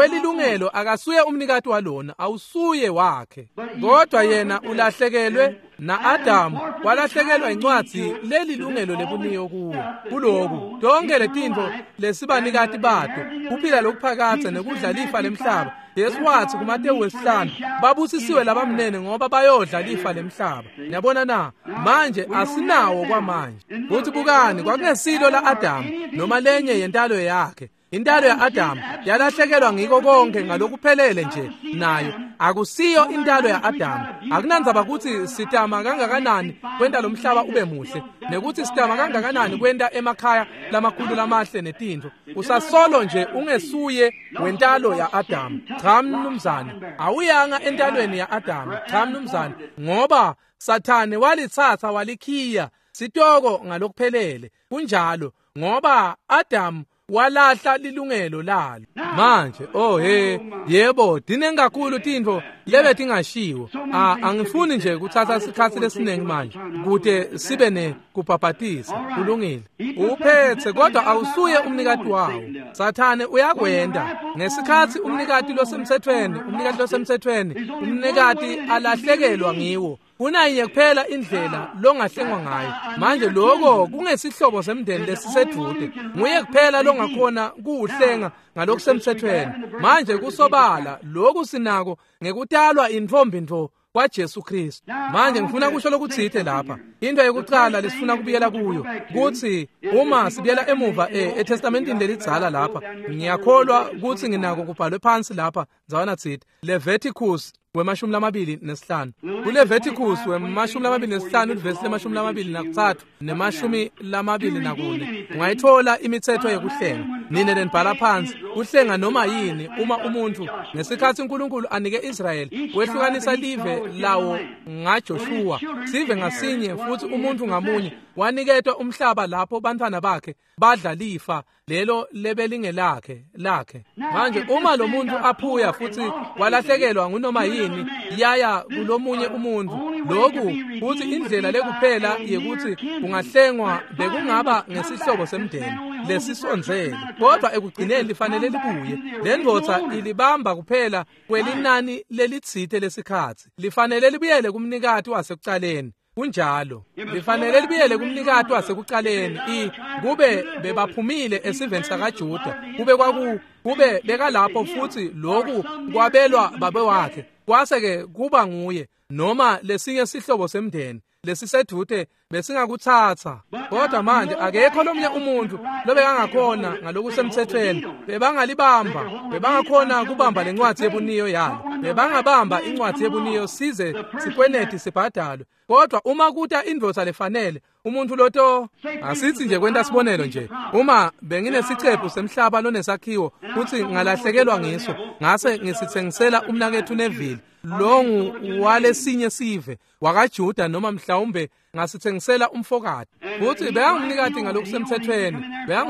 ngekwelilungelo akasuye umnikati walona, awusuye wakhe. Kodwa yena ulahlekelwe na-Adamu walahlekelwa incwadi leli lungelo lebuniyo kuwo. Kulokhu tonke letinto lesibanikati bato kuphila lokuphakatha nekudla lifa lemhlaba. Yesu wathi kuMateyu 5 babusisiwe labamnene ngoba bayodla lifa lemhlaba. Niyabona na, manje asinawo kwamanje. Futhi bukani kwakungesilo la-Adamu noma lenye yentalo yakhe. Intalo ya-Adamu yalahlekelwa ngiko konke ngalokuphelele nje nayo. Akusiyo intalo ya-Adamu. Akunandzaba ukuthi sitama kangakanani kwenta lo mhlaba ube muhle, nekuthi sitama kangakanani kwenta emakhaya lamakhulu lamahle netinto. Usasolo nje ungesuye wentalo ya-Adamu. Cha mnumzane, awuyanga entalweni ya-Adamu. Cha mnumzane, ngoba Sathane walithatha walikhiya sitoko ngalokuphelele. Kunjalo ngoba Adamu walahla lilungelo lalo. Manje yebo dinenge kakhulu tinto lebe tingashiwo. Angifuni nje kuthatha isikhathi lesiningi manje kude sibe nekubhabhatisa. Kulungile uphethe kodwa awusuye umnikati wawo. Sathane uyakwenda ngesikhathi umnikati losemthethweni umnikati alahlekelwa ngiwo. Kunayinye kuphela indlela longahlengwa ngayo. Manje lokho kungesihlobo semndeni lesisedude. Nguye kuphela longakhona kuhlenga ngalokusemthethweni. Manje kusobala lokhu sinako ngekutalwa intfombi kwaJesu Kristu. Manje ngifuna kusho lokuthi lapha into yokuqala lesifuna kubiyela kuyo kuthi uma sibiyela emuva eTestamentini lelidzala lapha ngiyakholwa ukuthi nginako kubhalwe phansi lapha zawana tsithi Leviticus wemashumi lamabili nesihlanu. KuLeviticus wemashumi lamabili nesihlanu ivesi lemashumi lamabili nakutsatfu nemashumi lamabili nakune ungayithola imithetho yokuhlenga. Nine lenibhala phansi uhlenga noma yini uma umuntu ngesikhathi uNkulunkulu anike Israyeli wehlukanisa live lawo ngaJoshua sive ngasinye futhi umuntu ngamunye waniketwa umhlaba lapho bantwana bakhe badla lifa lelo lebelingelakhe. Manje uma lo muntu aphuya futhi walahlekelwa ngunoma yini yaya kulomunye umuntu, lokhu futhi indlela lekuphela yekuthi kungahlengwa bekungaba ngesihlobo semndeni lesisonzele, kodwa ekugcineni lifanele libuye. Lendvodza ilibamba kuphela kwelinani lelitsite lesikhathi. Lifanele libuyele kumnikati wasekuqaleni. Kunjalo lifanele libuyele kumnikati wasekuqaleni. Kube bebaphumile esiveni sakaJuda, kube bekalapho futhi lokhu kwabelwa babewakhe, kwase-ke kuba nguye noma lesinye sihlobo semndeni lesisedude besingakuthatha. Kodwa manje akekho lomunye umuntu lobekangakhona ngalokusemthethweni bebangakhona kubamba lencwadi yebuniyo yalo, bebangabamba incwadi yebuniyo size sikweneti sibhadalwe. Kodwa uma kuta indvodza lefanele umuntu loto asithi nje kwenta sibonelo nje, uma benginesicephu semhlaba lonesakhiwo kuthi ngalahlekelwa ngiso ngase ngisithengisela umnakethu nevili longu walesinye sive wakaJuda noma mhlawumbe ngasithengisela umfokati, futhi bekangumnikati ngalokusemthethweni,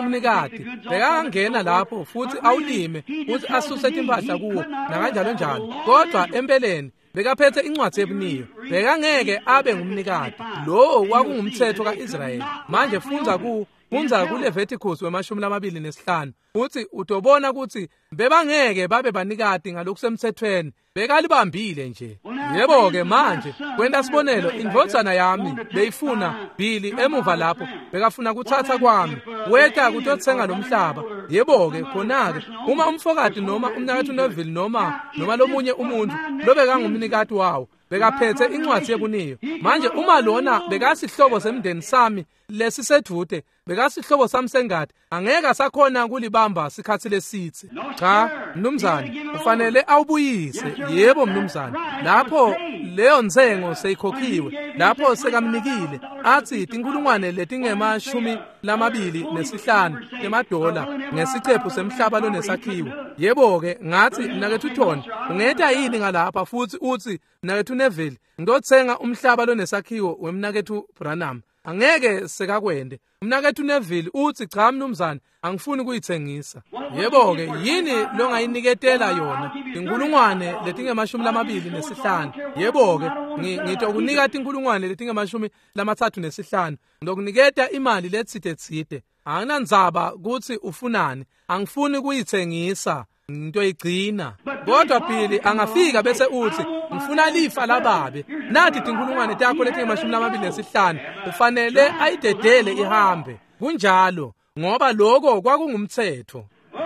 bekangangena lapho futhi awulime futhi asuse impahla kuwo nakanjalo njalo. Kodwa empeleni bekaphethe incwadi yebuniyo, bekangeke abe ngumnikati. Lo kwakungumthetho kaIsrayeli. Manje funza kuLeviticus wemashumi lamabili nesihlanu futhi utobona ukuthi bebangeke babe banikati ngalokusemthethweni, bekalibambile nje. Yebo-ke manje kwenta sibonelo, indvodzana yami beyifuna bili emuva lapho bekafuna kuthatha kwami weta kutothenga lo mhlaba. Yebo-ke khona-ke uma umfokati noma umnakati uNeville noma lomunye umuntu lobekangumnikati wawo bekaphethe incwadi yebuniyo, manje uma lona bekasihlobo semndeni sami lesisedude, bekasihlobo sami sengadi, angeke asakhona kulibamba sikhathi lesithe. Cha mnumzane, kufanele awubuyise. Yebo mnumzane, lapho leyo nzengo seyikhokhiwe, lapho sekamnikile athi inkulungwane letingemashumi lamabili nesihlanu emadola ngesicephu semhlaba lonesakhiwo. Yebo-ke ngathi mnakethu uThoni ungeta yini ngalapha futhi uthi mnakethu Neville ngizothenga umhlaba lonesakhiwo wemnakethu Branham. Angeke sekakwende. Umnakethu Neville uthi cha mnumzane angifuni kuyithengisa. Yebo-ke yini longayiniketela yona inkulungwane letingemashumi lamabili nesihlanu. Yebo-ke ngitokunika inkulungwane letingemashumi lamathathu nesihlanu, ngizokuniketa imali letsite. Anginandzaba ukuthi ufunani, angifuni kuyithengisa, ngitoyigcina. Kodwa phili angafika bese uthi ngifuna lifa lababe. Nathi tinkulungwane takho lethi-25 ufanele ayidedele ihambe. Kunjalo ngoba lokho kwakungumthetho.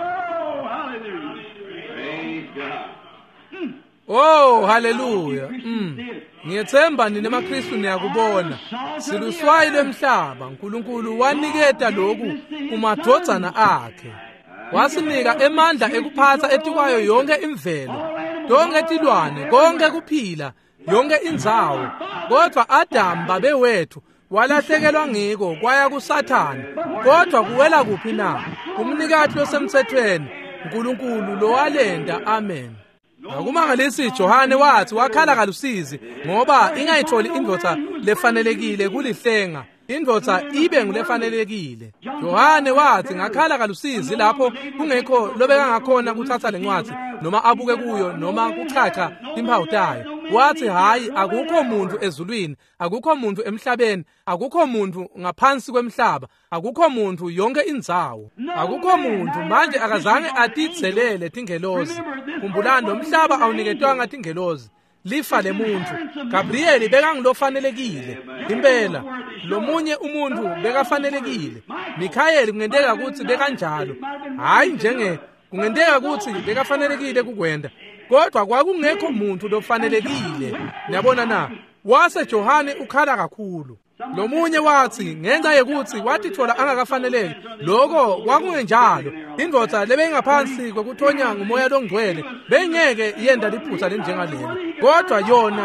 Oh haleluya. Ngiyethemba nina maKristu niyakubona. Siluswayi lwemhlaba uNkulunkulu waniketa lokhu kumadodana akhe. Wasinika emandla ekuphatha etikwayo yonke imvelo, yonke etilwane, konke kuphila, yonke indzawo. Kodwa Adam babewethu walahlekelwa ngiko kwaya kuSathane. Kodwa kuwela kuphi na? Kumnikati losemthethweni uNkulunkulu lowalenda. Amen. Akumangalisi Johane wathi wakhala kalusizi ngoba ingayitholi indvodza lefanelekile kulihlenga, indvodza ibe ngulefanelekile. Johane wathi ngakhala kalusizi lapho kungekho lobeka ngakhona kuthatha lencwadi noma abuke kuyo noma kuchacha imphawu tayo. Wathi hayi, akukho muntu ezulwini, akukho muntu emhlabeni, akukho muntu ngaphansi kwemhlaba, akukho muntu yonke indzawo, akukho muntu manje akazange atidzelele tingelozi. Kumbulani lomhlaba awuniketwanga tingelozi, lifa lemuntu. Gabriel bekangilofanelekile impela, lomunye umuntu bekafanelekile. Mikhayeli kungendeka ukuthi bekanjalo, hayi njenge kungendeka ukuthi bekafanelekile kukwenda, kodwa kwakungekho muntu lofanelekile. Niyabona na, wase Johane ukhala kakhulu. Lomunye wathi ngenxa yekuthi watithola angakafaneleki. Lokho kwakungenjalo. Indvodza lebeyingaphansi kwekuthonya ngumoya longcwele bengeke yenda liphutha lenjengalelo. Kodwa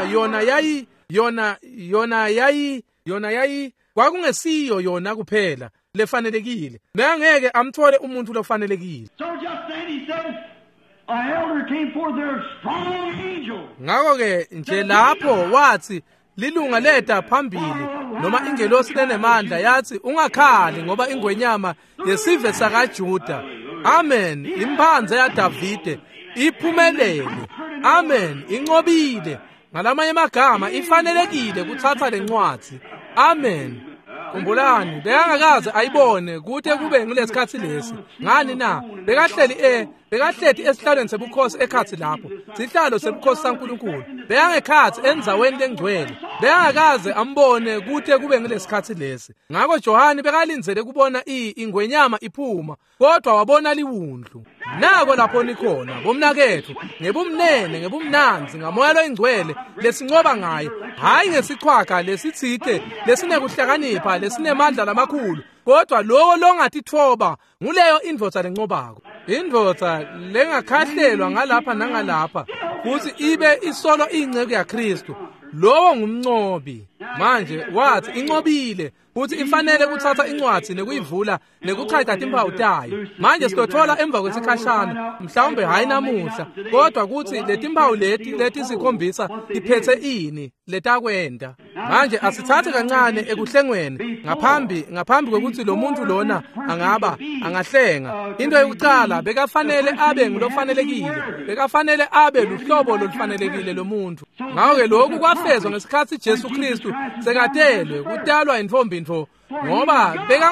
yona yayi kwakungesiyo yona kuphela lefanelekile. Bengeke amthole umuntu lofanelekile. So just then he said, an elder came forth there, a strong angel. Ngakho-ke nje lapho wathi lilunga leda phambili noma ingelosi lenemandla yathi ungakhali ngoba ingwenyama yesive sakaJuda. Amen. Imphanze yaDavide iphumelele. Amen. Inqobile. Ngalamanye amagama ifanelekile kuthatha lencwadi. Amen. Kumbulani bekangakaze ayibone kude kube ngilesikhathi lesi. Ngani na? Bekahleli esihlalweni sebukhosi ekhathi lapho. Sihlalo sebukhosi saNkulunkulu. Bekangekhathi endzaweni lengcwele. Bekangakaze ambone kude kube ngilesikhathi lesi. Ngakho Johane bekalinzele kubona ingwenyama iphuma, kodwa wabona liwundlu. Nako lapho nikhona bomnakethu, ngebumnene, ngebumnanzi, ngamoya loyingcwele lesincoba ngaye, hayi ngesichwaka lesithide, lesinekuhlakanipha, lesinemandla lamakhulu, kodwa lowo longatithoba nguleyo indvodza lencobako. Indvodza lengakhahlelwa ngalapha nangalapha, futhi ibe isolo ingceke yaKristu. Lowo ngumncobi. Manje wathi inqobile futhi ifanele kuthatha incwadi nekuyivula nekuchayita timphawu tayo. Manje sitothola emva kwesikhashana, mhlawumbe hayi namuhla, kodwa kuthi letimphawu leti sikhombisa iphethe ini letakwenda. Manje asithathe kancane ekuhlengweni ngaphambi kokuthi lo muntu lona angahlenga. Into yokucala bekafanele abe ngulofanelekile, bekafanele abe luhlobo lolufanelekile lo muntu. Ngakho-ke lokhu kwafezwa ngesikhathi Jesu Kristu sekadelwe kutalwa intfombintfo, ngoba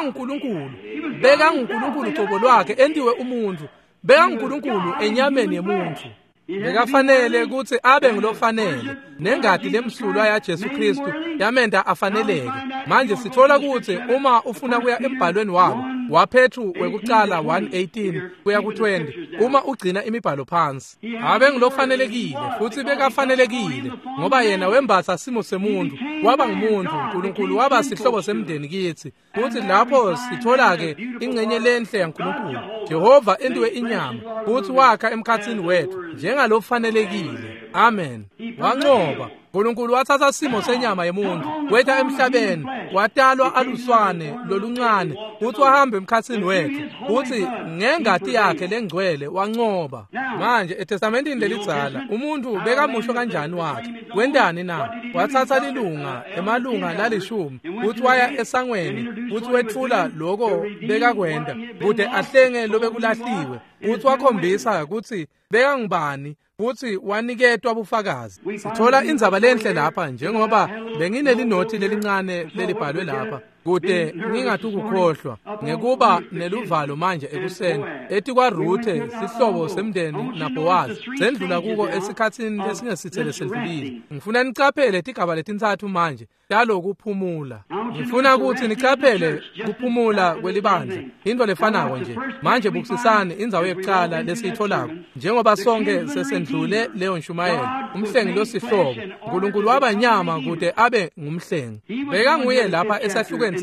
bekaNkulunkulu qobo lwakhe entiwe umuntu, bekaNkulunkulu enyameni yemuntu. Bekafanele ukuthi abe ngulofanele, nengadi lemsulwa yaJesu Kristu yamenda afaneleke. Manje sithola ukuthi uma ufuna kuya embhalweni wabo waPetru wekucala 1:18 kuya ku-20, uma ugcina imibhalo phansi, abe ngulofanelekile futhi bekafanelekile ngoba yena wembatha simo semuntu, waba ngumuntu, uNkulunkulu waba sihlobo semndeni kithi. Futhi lapho sithola-ke ingcenye lenhle yaNkulunkulu, Jehova entiwe inyama, futhi wakha emkhathini wethu njengalofanelekile. Amen. Wancoba. uNkulunkulu wathatha simo senyama yemuntu, wetha emhlabeni, watalwa aluswane loluncane, uthi wahamba emkhathini wethu, uthi ngengadi yakhe lengcwele wancoba. Manje eTestamentini lelidzala umuntu bekamushwe kanjani wakhe? Wendani na? Wathatha lilunga emalunga la10, uthi waya esangweni, uthi wethula lokho bekakwenda, kude ahlenge lobekulahliwe, uthi wakhombisa ukuthi bekangubani, futhi waniketwa ubufakazi. Sithola indzaba lenhle lapha njengoba benginelinothi lelincane lelibhalwe lapha. kude ngingathi ukukhohlwa ngekuba neluvalo manje ekuseni ethi kwaRuthe sihlobo semndeni naBowazi sendlula kuko esikhatsini lesingesithele sedlulile. Ngifuna nicaphele igaba letintathu manje yaloku kuphumula. Ngifuna ukuthi nicaphele kuphumula kwelibandla into lefanako nje. Manje bukusisane indzawo yokuqala lesiyitholako njengoba sonke sesendlule leyo nshumayelo. Umhlengi losihlobo uNkulunkulu wabanyama kude abe ngumhlengi. Beka nguye lapha esahlukweni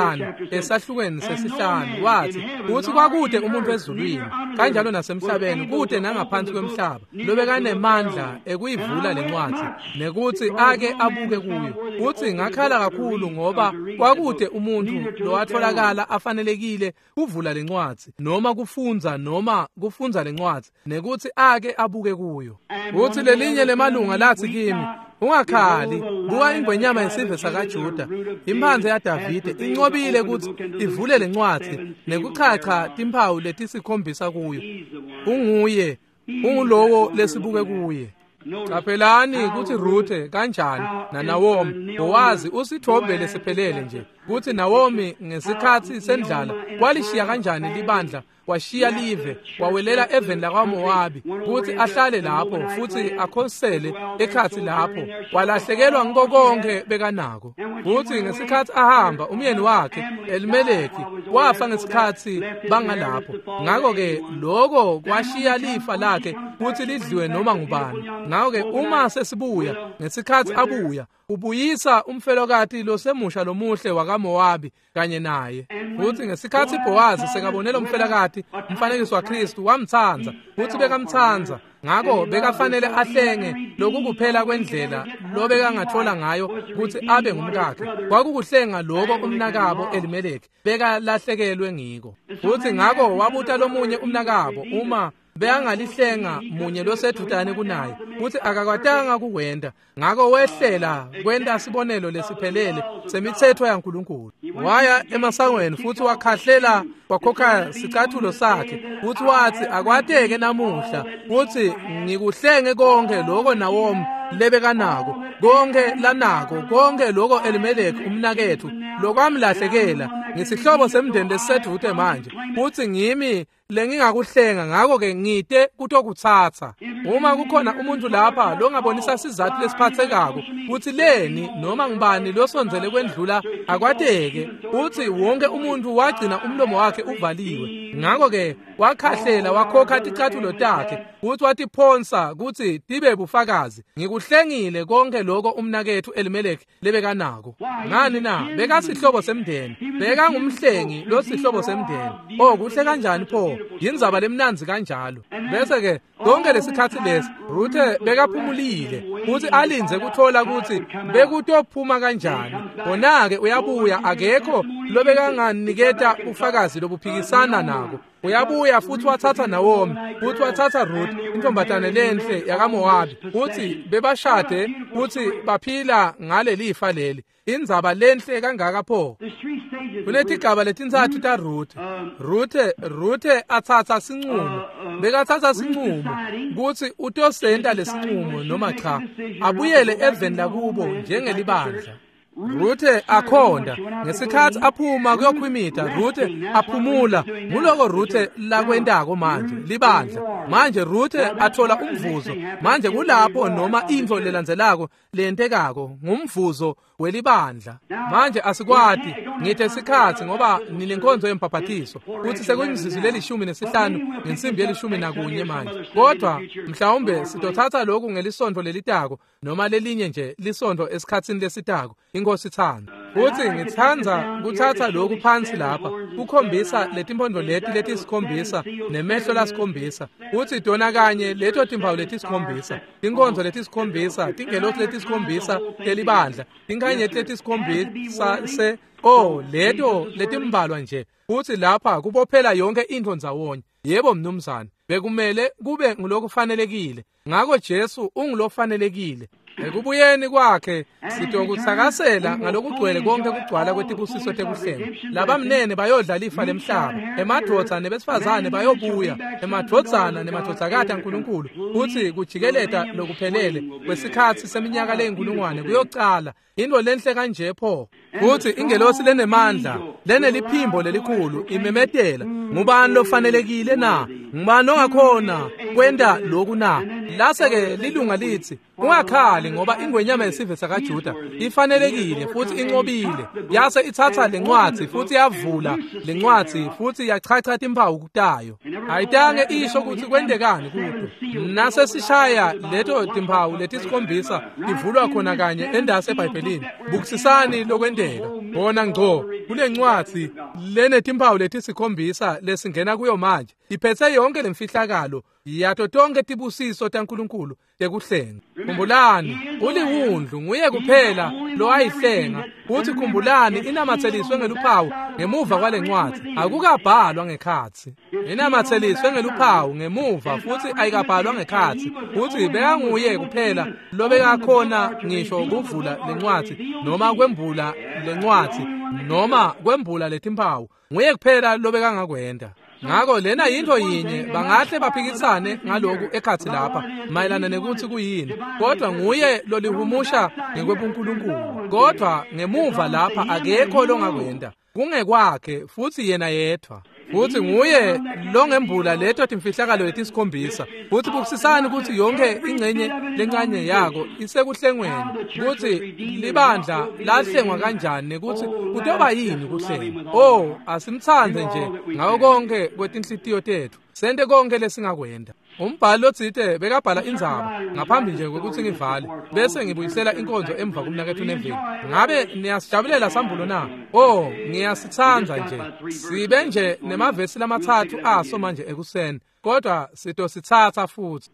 sesihlanu wathi uthi kwakude umuntu ezulwini kanjalo nasemhlabeni kude nangaphansi kwemhlaba lobekanemandla ekuyivula lencwadi nekuthi ake abuke kuyo. Uthi ngakhala kakhulu ngoba kwakude umuntu lowatholakala afanelekile kuvula lencwadi noma kufunza lencwadi nekuthi ake abuke kuyo. Uthi lelinye lemalunga lathi kimi ungakhali buka ingwenyama yesizwe sakaJuda imphansi yaDavide incobile ukuthi ivule lencwadi nekuchacha timphawu letisikhombisa kuyo. Unguye ungulowo lesibuke kuye. Caphelani ukuthi Ruthe kanjani naNawomi Bowazi usithombe lesiphelele nje kuthi Nawomi ngesikhathi sendlala walishiya kanjani libandla washiya live wawelela eveni lakwaMowabi kuthi ahlale lapho futhi akhosele ekhathi lapho walahlekelwa ngiko konke bekanako. Kuthi ngesikhathi ahamba umyeni wakhe Elimeleki wafa ngesikhathi bangalapho. Ngakho-ke lokho kwashiya lifa lakhe futhi lidliwe noma ngubani. Ngakho-ke uma sesibuya ngesikhathi abuya ubuyisa umfelokati losemusha lomuhle wakaMowabi kanye naye. Futhi ngesikhathi Bowazi sekabonela umfelokati umfanekiso waKristu wamthanza futhi bekamthanza. Ngakho bekafanele ahlenge lokhu kuphela kwendlela lobekangathola ngayo ukuthi abe ngumkakhe. Kwakukuhlenga lokho umnakabo Elimeleki bekalahlekelwe ngiko. Futhi ngakho wabuta lomunye umnakabo uma beyangalihlenga munye losedudane kunaye futhi akakwatanga kuwenda. Ngakho wehlela kwenda sibonelo lesiphelele semithetho yaNkulunkulu. Waya emasangweni futhi wakhahlela wakhokha sicathulo sakhe futhi wathi akwateke namuhla futhi ngikuhlenge konke lokho Nawomi lebekanako konke lanako konke lokho Elimeleki umnakethu lokwamlahlekela ngisihlobo semndeni lesisedute manje futhi ngimi lengingakuhlenga. Ngakho-ke ngide kutokuthatha. Uma kukhona umuntu lapha longabonisa sizathu lesiphathekako ukuthi leni noma ngubani losonzele kwendlula akwateke uthi wonke umuntu wagcina umlomo wakhe uvaliwe. Ngakho-ke wakhahlela wakhokha ticathulo takhe futhi watiphonsa kuthi tibe bufakazi ngikuhlengile konke lokho umnakethu Elimeleki lebekanako. Ngani na bekasihlobo semndeni bekangumhlengi losihlobo semndeni. Kuhle kanjani pho yindzaba lemnanzi kanjalo. Bese-ke konke lesikhathi lesi Ruthe bekaphumulile futhi alinze kuthola ukuthi bekutophuma kanjani. Khona-ke uyabuya akekho lobekanganiketa ufakazi lobuphikisana nako. Uyabuya futhi wathatha Nawomi futhi wathatha Ruthe intombatane lenhle yakaMowabi futhi bebashade futhi baphila ngale lifa leli. Indzaba lenhle kangaka pho. Kuletigaba letintathu taRuthe. Ruthe athatha sinqumo. Bekathatha sinqumo ukuthi utosenta lesinqumo noma cha abuyele eveni lakubo njengelibandla. Ruthe akhonda ngesikhathi aphuma kuyokhwimita. Ruthe aphumula nguloko Ruthe lakwendako manje libandla. Manje Ruthe athola umvuzo. Manje kulapho noma into lelandzelako lentekako ngumvuzo welibandla. Manje asikwati ngithe isikhathi ngoba nilenkonzo yempaphathiso ukuthi sekuyimzuzu leli-15 ngensimbi yeli-11 manje. Kodwa mhlawumbe sitothatha lokhu ngelisonto lelitako noma lelinye nje lisonto esikhatsini lesitako. Inkosi ithanda. Futhi ngithanda kuthatha lokhu phansi lapha kukhombisa letimpondo letisikhombisa nemehlo lasikhombisa. Uthi dona kanye leto timpawu letisikhombisa tinkonzo letisikhombisa tingelosi letisikhombisa telibandla tinkanyeti letisikhombisa leto letimbalwa nje. Uthi lapha kubophela yonke into ndzawonye. Yebo mnumzane bekumele kube ngulokufanelekile. Ngakho Jesu ungulofanelekile. Ekubuyeni kwakhe sitokuthakasela ngalokugcwele konke kugcwala kwetibusiso tekuhlenga. Labamnene bayodla lifa lemhlaba, emadvodza nebesifazane bayobuya, emadvodzana nemadvodzakati kaNkulunkulu, futhi kujikeleta lokuphelele kwesikhathi seminyaka leyinkulungwane kuyocala. Into lenhle kanje pho. futhi ingelosi lenemandla leneliphimbo lelikhulu imemedela, ngubani lofanelekile na? Ngubani ongakhona kwenda lokhu na? Lase-ke lilunga lithi, ungakhali ngoba ingwenyama yesive sakaJuda ifanelekile futhi inqobile. Yase ithatha lencwadi futhi yavula lencwadi futhi yachacha impawu kutayo. Ayitange isho ukuthi kwendekani kudo. Nase sishaya leto timpawu letisikhombisa ivulwa khona kanye endase eBhayibhelini. Bukisisani lokwendeka. Bona ngco kule ncwadi lenetimpawu letisikhombisa lesingena kuyo manje. Iphethe yonke lemfihlakalo yato tonke tibusiso taNkulunkulu tekuhlenga. Khumbulani, uliwundlu nguye kuphela lo ayihlenga. Uthi khumbulani, inamatheliswe ngeluphawu ngemuva kwale ncwadi, akukabhalwa ngekhathi. Inamatheliswe ngeluphawu ngemuva futhi ayikabhalwa ngekhathi. Uthi bekanguye kuphela lobekakhona ngisho ukuvula lencwadi noma kwembula lencwadi noma kwembula letimpawu. Nguye kuphela lobekangakwenza. Ngakho lena yinto yinye bangahle baphikisane ngaloku ekhathi lapha mayelana nekuthi kuyini, kodwa nguye lolihumusha ngekwebuNkulunkulu. Kodwa ngemuva lapha akekho longakwenda, kungekwakhe futhi yena yedwa. Futhi nguye longembula leto timfihlakalo letisikhombisa. Futhi bukisisani ukuthi yonke ingcenye lencane yako isekuhlengweni, ukuthi libandla lahlengwa kanjani nekuthi kutoba yini kuhlenga. Asimthandze nje ngako konke kwetinhlitiyo tethu, sente konke lesingakwenda. Umbhali otsite bekabhala indzaba ngaphambi nje kokuthi ngivale, bese ngibuyisela inkonzo emva kumnakethu Neville. Ngabe niyasijabulela sambulo na? Ngiyasithandza nje. Sibe nje nemavesi lamathathu aso manje ekuseni, kodwa sitosithatha futhi.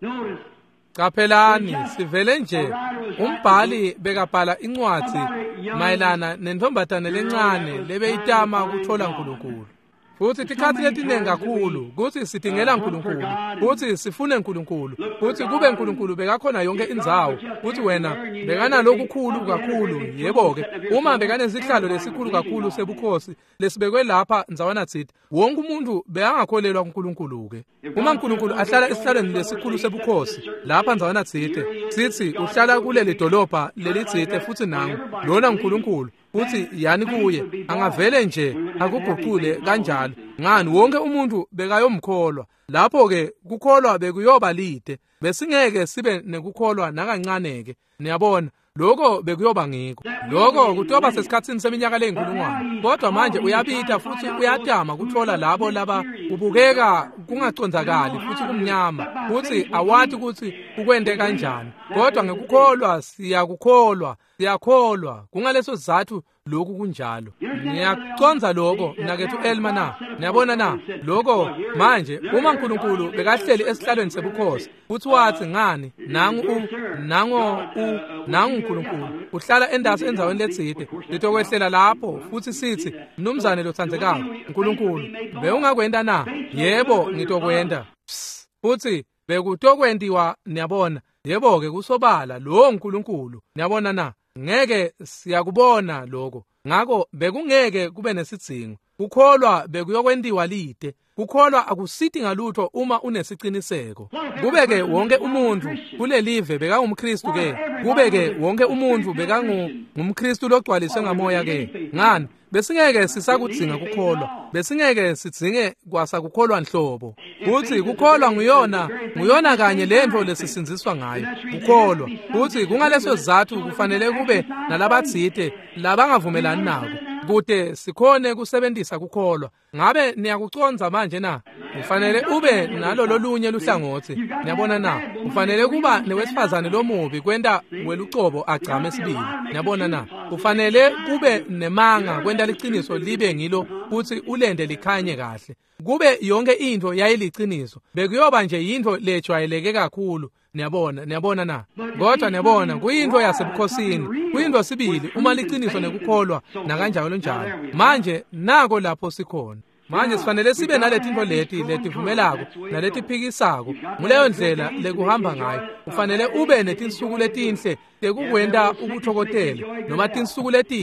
Qaphelani, sivele nje umbhali bekabhala incwadi mayelana nentombatane lencane lebeyitama ukuthola uNkulunkulu. Futhi tikhathi letiningi kakhulu kuthi sidingela uNkulunkulu, futhi sifune uNkulunkulu, futhi kube uNkulunkulu bekakhona yonke indzawo. Futhi wena bekana lokukhulu kakhulu, yebo-ke uma bekanesihlalo lesikhulu kakhulu sebukhosi lesibekwe lapha ndzawana thithi, wonke umuntu bekangakholelwa kuNkulunkulu-ke. Uma uNkulunkulu ahlala esihlalweni lesikhulu sebukhosi lapha ndzawana thithi, sithi uhlala kuleli dolobha lelithithe futhi nangu lona uNkulunkulu, futhi yani kuye angavele nje akuguqule kanjalo. Ngani wonke umuntu bekayomkholwa. Lapho-ke kukholwa bekuyoba lide, besingeke sibe nekukholwa nakancane-ke. Niyabona, lokho bekuyoba ngikho. Lokho kutoba sesikhatsini seminyaka ley'nkulungwane. Kodwa manje uyabitha futhi uyatama kuthola labo laba ubukeka kungacondzakali futhi kumnyama, futhi awati ukuthi ukwente kanjani. Kodwa ngekukholwa siyakholwa kungaleso sizathu lokhu kunjalo. Ngiyaconza lokho mnakethu Elma na. Niyabona na, lokho manje uma uNkulunkulu bekahleli esihlalweni sebukhosi, futhi wathi ngani nangu uNkulunkulu uhlala endase endzaweni lethide, litokwehlela lapho futhi sithi, mnumzane lothandzekayo uNkulunkulu, bewungakwenda na? Yebo ngitokwenda. Futhi bekutokwendiwa. Niyabona, yebo-ke kusobala lo uNkulunkulu. Niyabona na, ngeke siyakubona lokho. Ngakho bekungeke kube nesidzingo. Kukholwa bekuyokwendiwa lide. Kukholwa akusithi ngalutho uma unesiqiniseko. Kube-ke wonke umuntu kulelive bekangumKristu-ke. Kube-ke wonke umuntu bekangumKristu logcwaliswe ngamoya-ke. Ngani? Besingeke sisakudzinga kukholwa. Besingeke sidzinge kwasa kukholwa nhlobo. Futhi kukholwa nguyona kanye lento lesisinziswa ngayo. Kukholwa. Futhi kungaleso sizathu kufanele kube nalabatsite labangavumelani nako, kude sikhone kusebenzisa kukholwa. Ngabe niyakuconza manje na? Kufanele ube nalo lolunye luhlangothi. Niyabona na, kufanele kuba newesifazane lomubi kwenda welucobo agcame sibili. Niyabona na, kufanele kube nemanga kwenda liqiniso libe ngilo futhi ulende likhanye kahle. Kube yonke into yayiliciniso, bekuyoba nje yinto lejwayeleke kakhulu. Niyabona na. Kodwa niyabona kuyinto yasebukhosini, kuyinto sibili uma liqiniso nekukholwa nakanjalo njalo. Manje nako lapho sikhona. Manje sifanele sibe naletinto letivumelako naletiphikisako. Muleyo ndlela lekuhamba ngayo kufanele ube netinsuku letinhle tekukwenda ukuthokotela noma tinsuku letimbi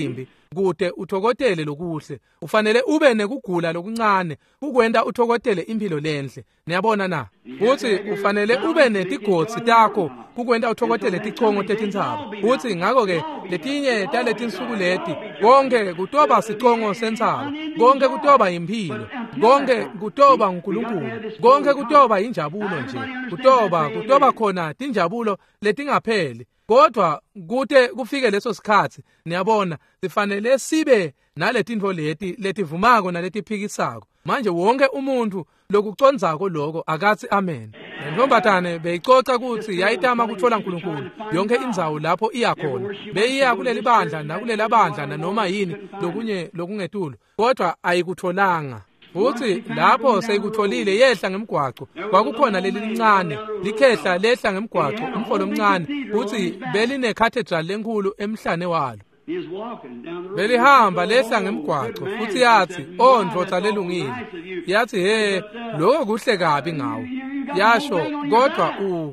kude uthokotele lokuhle. Ufanele ube nekugula lokuncane ukwenda uthokotele impilo lenhle. Niyabona na? Futhi ufanele ube netigotsi takho ukwenda uthokotele tichongo tetintsaba. Futhi ngako ke letinye taletinsuku leti konke kutoba sichongo sentsaba, konke kutoba impilo, konke kutoba uNkulunkulu, konke kutoba injabulo nje, kutoba khona tinjabulo letingapheli. Kodwa kude kufike leso sikhathi niyabona sifanele sibe naletinto letivumako naletiphikisako. Manje wonke umuntu lokucondzako lokho akathi amen. Ntombatane beyicoca ukuthi yayitama kuthola uNkulunkulu yonke indzawo lapho iya khona. Beyiya kuleli bandla nakulela bandla noma yini lokunye lokungetulo, kodwa ayikutholanga. Futhi lapho seyikutholile yehla ngemgwaco. Kwakukhona leli lincane likhehla lehla ngemgwaco umfolo omncane futhi beline cathedral lenkulu emhlane walo. Belihamba lehla ngemgwaco futhi yathi ndvodza lelungile. Yathi lokho kuhle kabi ngawo. Yasho kodwa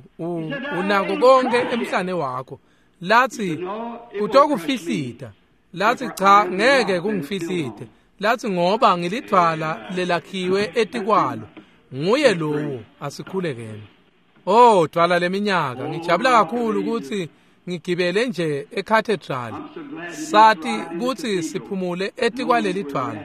unako konke emhlane wakho. Lathi kutokufihlita. Lathi cha ngeke kungifihlite. Lathi ngoba ngilithwala lelakhiwe etikwalo. Nguye lowo asikhulekene. Dwala leminyaka ngijabula kakhulu ukuthi ngigibele nje ecathedral. Sathi ukuthi siphumule etikwaleli thwala.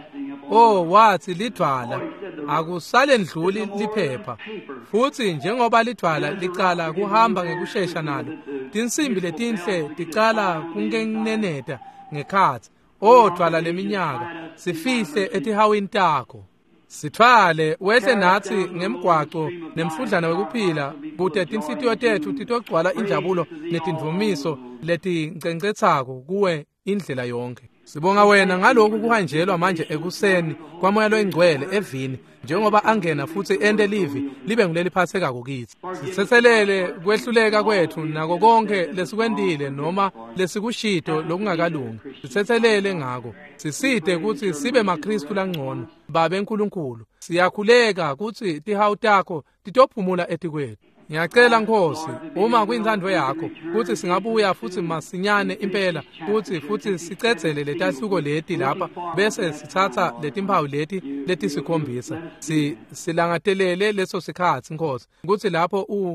Wathi lithwala akusale ndluli liphepha. Futhi njengoba lithwala licala kuhamba ngekusheshsha nalo. Tinsimbi letinhle ticala kungeneneta ngekhathi. Dwala leminyaka sifihle etihawini takho. Sithwale wehle nathi ngemgwaco nemhludlana wekuphila kude tinhlitiyo tethu titogcwala injabulo netindvumiso letincencetsako kuwe indlela yonke. Sibonga wena ngalokhu kuhanjelwa manje ekuseni kwamoya loyingcwele evini njengoba angena futhi ende livi libe nguleliphathekako kithi. Sithethelele kwehluleka kwethu nako konke lesikwendile noma lesikushito lokungakalungi. Sithethelele ngako. Siside ukuthi sibe maKristu langcono babe enkulunkulu. Siyakhuleka ukuthi tihawu takho titophumula etikwethu. Ngiyacela Nkosi uma kuyinthando yakho ukuthi singabuya futhi masinyane impela futhi sicedzele letahluko leti lapha bese sithatha letimpawu letisikhombisa silangatelele leso sikhathi Nkosi ukuthi lapho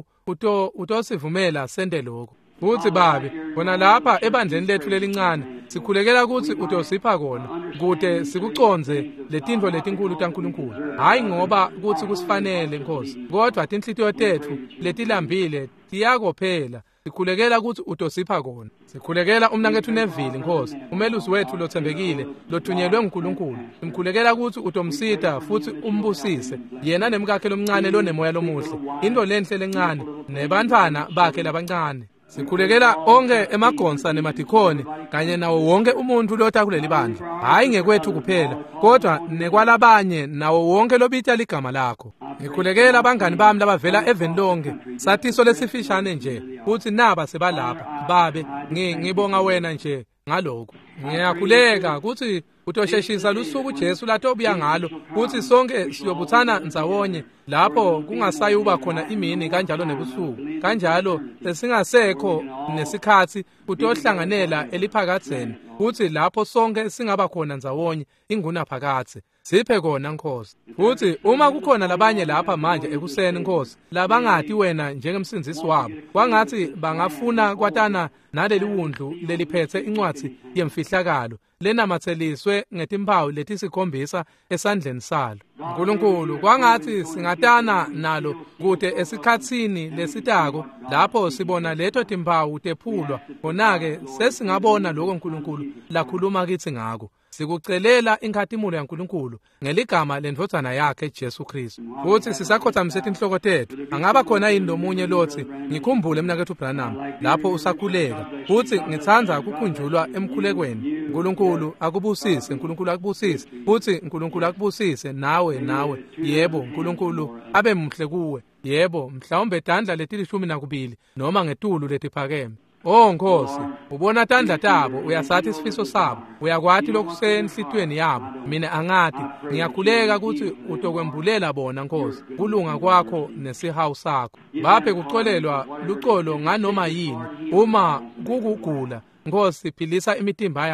utosivumela sende lokho. Futhi babe khona lapha ebandleni lethu lelincane sikhulekela ukuthi utosipha kona kude sikuconze letindvo letinkulu taNkulunkulu. Hayi ngoba ukuthi kusifanele Nkosi, kodwa tinhlitiyo tethu letilambile tiyakophela. Sikhulekela ukuthi utosipha kona. Sikhulekela umnakethu Neville Nkosi, umelusi wethu lothembekile lothunyelwe nguNkulunkulu. Simkhulekela ukuthi utomsita futhi umbusise yena nemkakhe lomncane lonemoya lomuhle, into lenhle lencane nebantwana bakhe labancane. Sikhulekela onke emagonsa nemadikoni kanye nawo wonke umuntu lota kuleli bandla. Hayi ngekwethu kuphela, kodwa nekwalabanye nawo wonke lobita ligama lakho. Ngikhulekela abangani bami labavela evenlonge, sathiso lesifishane nje, futhi naba sebalapha. Babe, ngibonga wena nje ngalokho. Ngiyakhuleka ukuthi utosheshisa lusuku Jesu latobuya ngalo, ukuthi sonke siyobuthana ndzawonye lapho kungasayuba khona imini kanjalo nebusuku. Kanjalo sesingasekho nesikhathi utohlanganela eliphakatheni, ukuthi lapho sonke singaba khona ndzawonye inguna phakathi. Siphe kona Nkosi. Futhi uma kukhona labanye lapha manje ekuseni Nkosi, labangati wena njengemsindisi wabo, kwangathi bangafuna kwatana naleli wundlu leliphethe incwadi yemfihlakalo lenamatheliswe ngetimpawu letisikhombisa esandleni salo. Nkulunkulu kwangathi singatana nalo kude esikhatsini lesitako lapho sibona leto timpawu tephulwa, khona-ke sesingabona lokho Nkulunkulu lakhuluma kithi ngako. Sikucelela inkathimulo yaNkulunkulu ngeligama lendvodzana yakhe Jesu Kristu. Futhi sisakhothamise tinhloko tethu. Angaba khona yini lomunye lothi ngikhumbule mnakethu Branham lapho usakhuleka. Futhi ngithanda ukukhunjulwa emkhulekweni. Nkulunkulu akubusise, Nkulunkulu akubusise. Futhi Nkulunkulu akubusise nawe. Yebo Nkulunkulu abe muhle kuwe. Yebo mhlawumbe tandla leti12 noma ngetulu letiphakeme. Nkosi, ubona tandla tabo, uyasathi isifiso sabo, uyakwati lokusenhlitweni yabo. Mina angati, ngiyakhuleka ukuthi utokwembulela bona Nkosi, kulunga kwakho nesihawu sakho. Baphe kucolelwa lucolo nganoma yini, uma kukugula, Nkosi philisa imitimba yabo.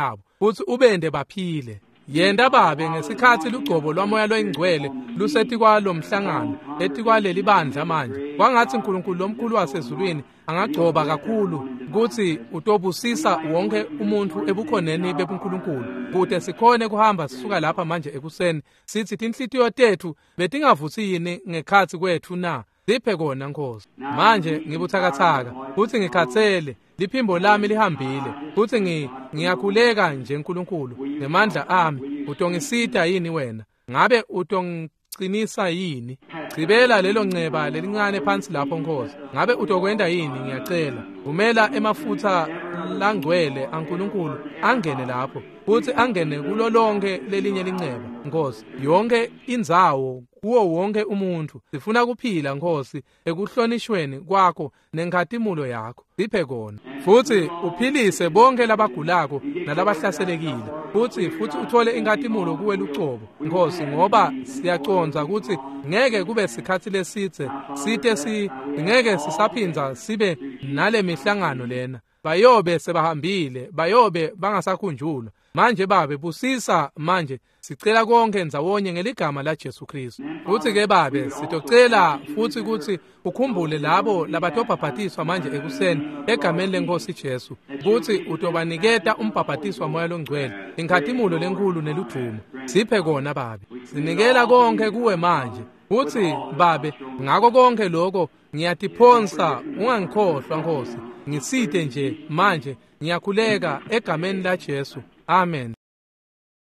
futhi ubende baphile. Yenda babe ngesikhathi lugcobo lwamoya loyingcwele lusethi kwalo mhlangano ethi kwaleli bandla manje kwangathi uNkulunkulu lomkhulu wasezulwini angagcoba kakhulu ukuthi utobusisa wonke umuntu ebukhoneni bebuNkulunkulu kude sikhone kuhamba sisuka lapha manje ekuseni sithi inhlitiyo tethu betingavuthi yini ngekhathi kwethu na ziphe kona Nkosi. Manje ngibuthakathaka futhi ngikhathele liphimbo lami lihambile futhi ngiyakhuleka nje uNkulunkulu ngemandla ami utongisida yini wena ngabe utongcinisa yini gcibela lelo nceba lelincane phansi lapho Nkosi ngabe utokwenda yini ngiyacela vumela emafutha langcwele aNkulunkulu angene lapho futhi angene kulo lonke lelinye linceba Nkosi yonke indzawo kuwo wonke umuntu sifuna kuphila Nkosi ekuhlonishweni kwakho nenkhatimulo yakho ziphe kona futhi uphilise bonke labagulako nalabahlaselekile futhi uthole inkhatimulo kuwe lucobo Nkosi ngoba siyaconza ukuthi ngeke kube sikhathi lesithe ngeke sisaphinza sibe nale mihlangano lena bayobe sebahambile bayobe bangasakhunjulwa manje babe busisa manje sicela konke ndzawonye ngeligama la Jesu Kristu futhi ke babe sitocela futhi ukuthi ukhumbule labo labatobhabhatiswa manje ekuseni egameni leNkosi Jesu futhi utobaniketa umbhabhatiswa moya longcwele inkhatimulo lenkulu neludumo siphe kona babe sinikela konke kuwe manje futhi babe ngako konke lokho ngiyatiphonsa ungangikhohlwa Nkosi ngisite nje manje ngiyakhuleka egameni la Jesu amen.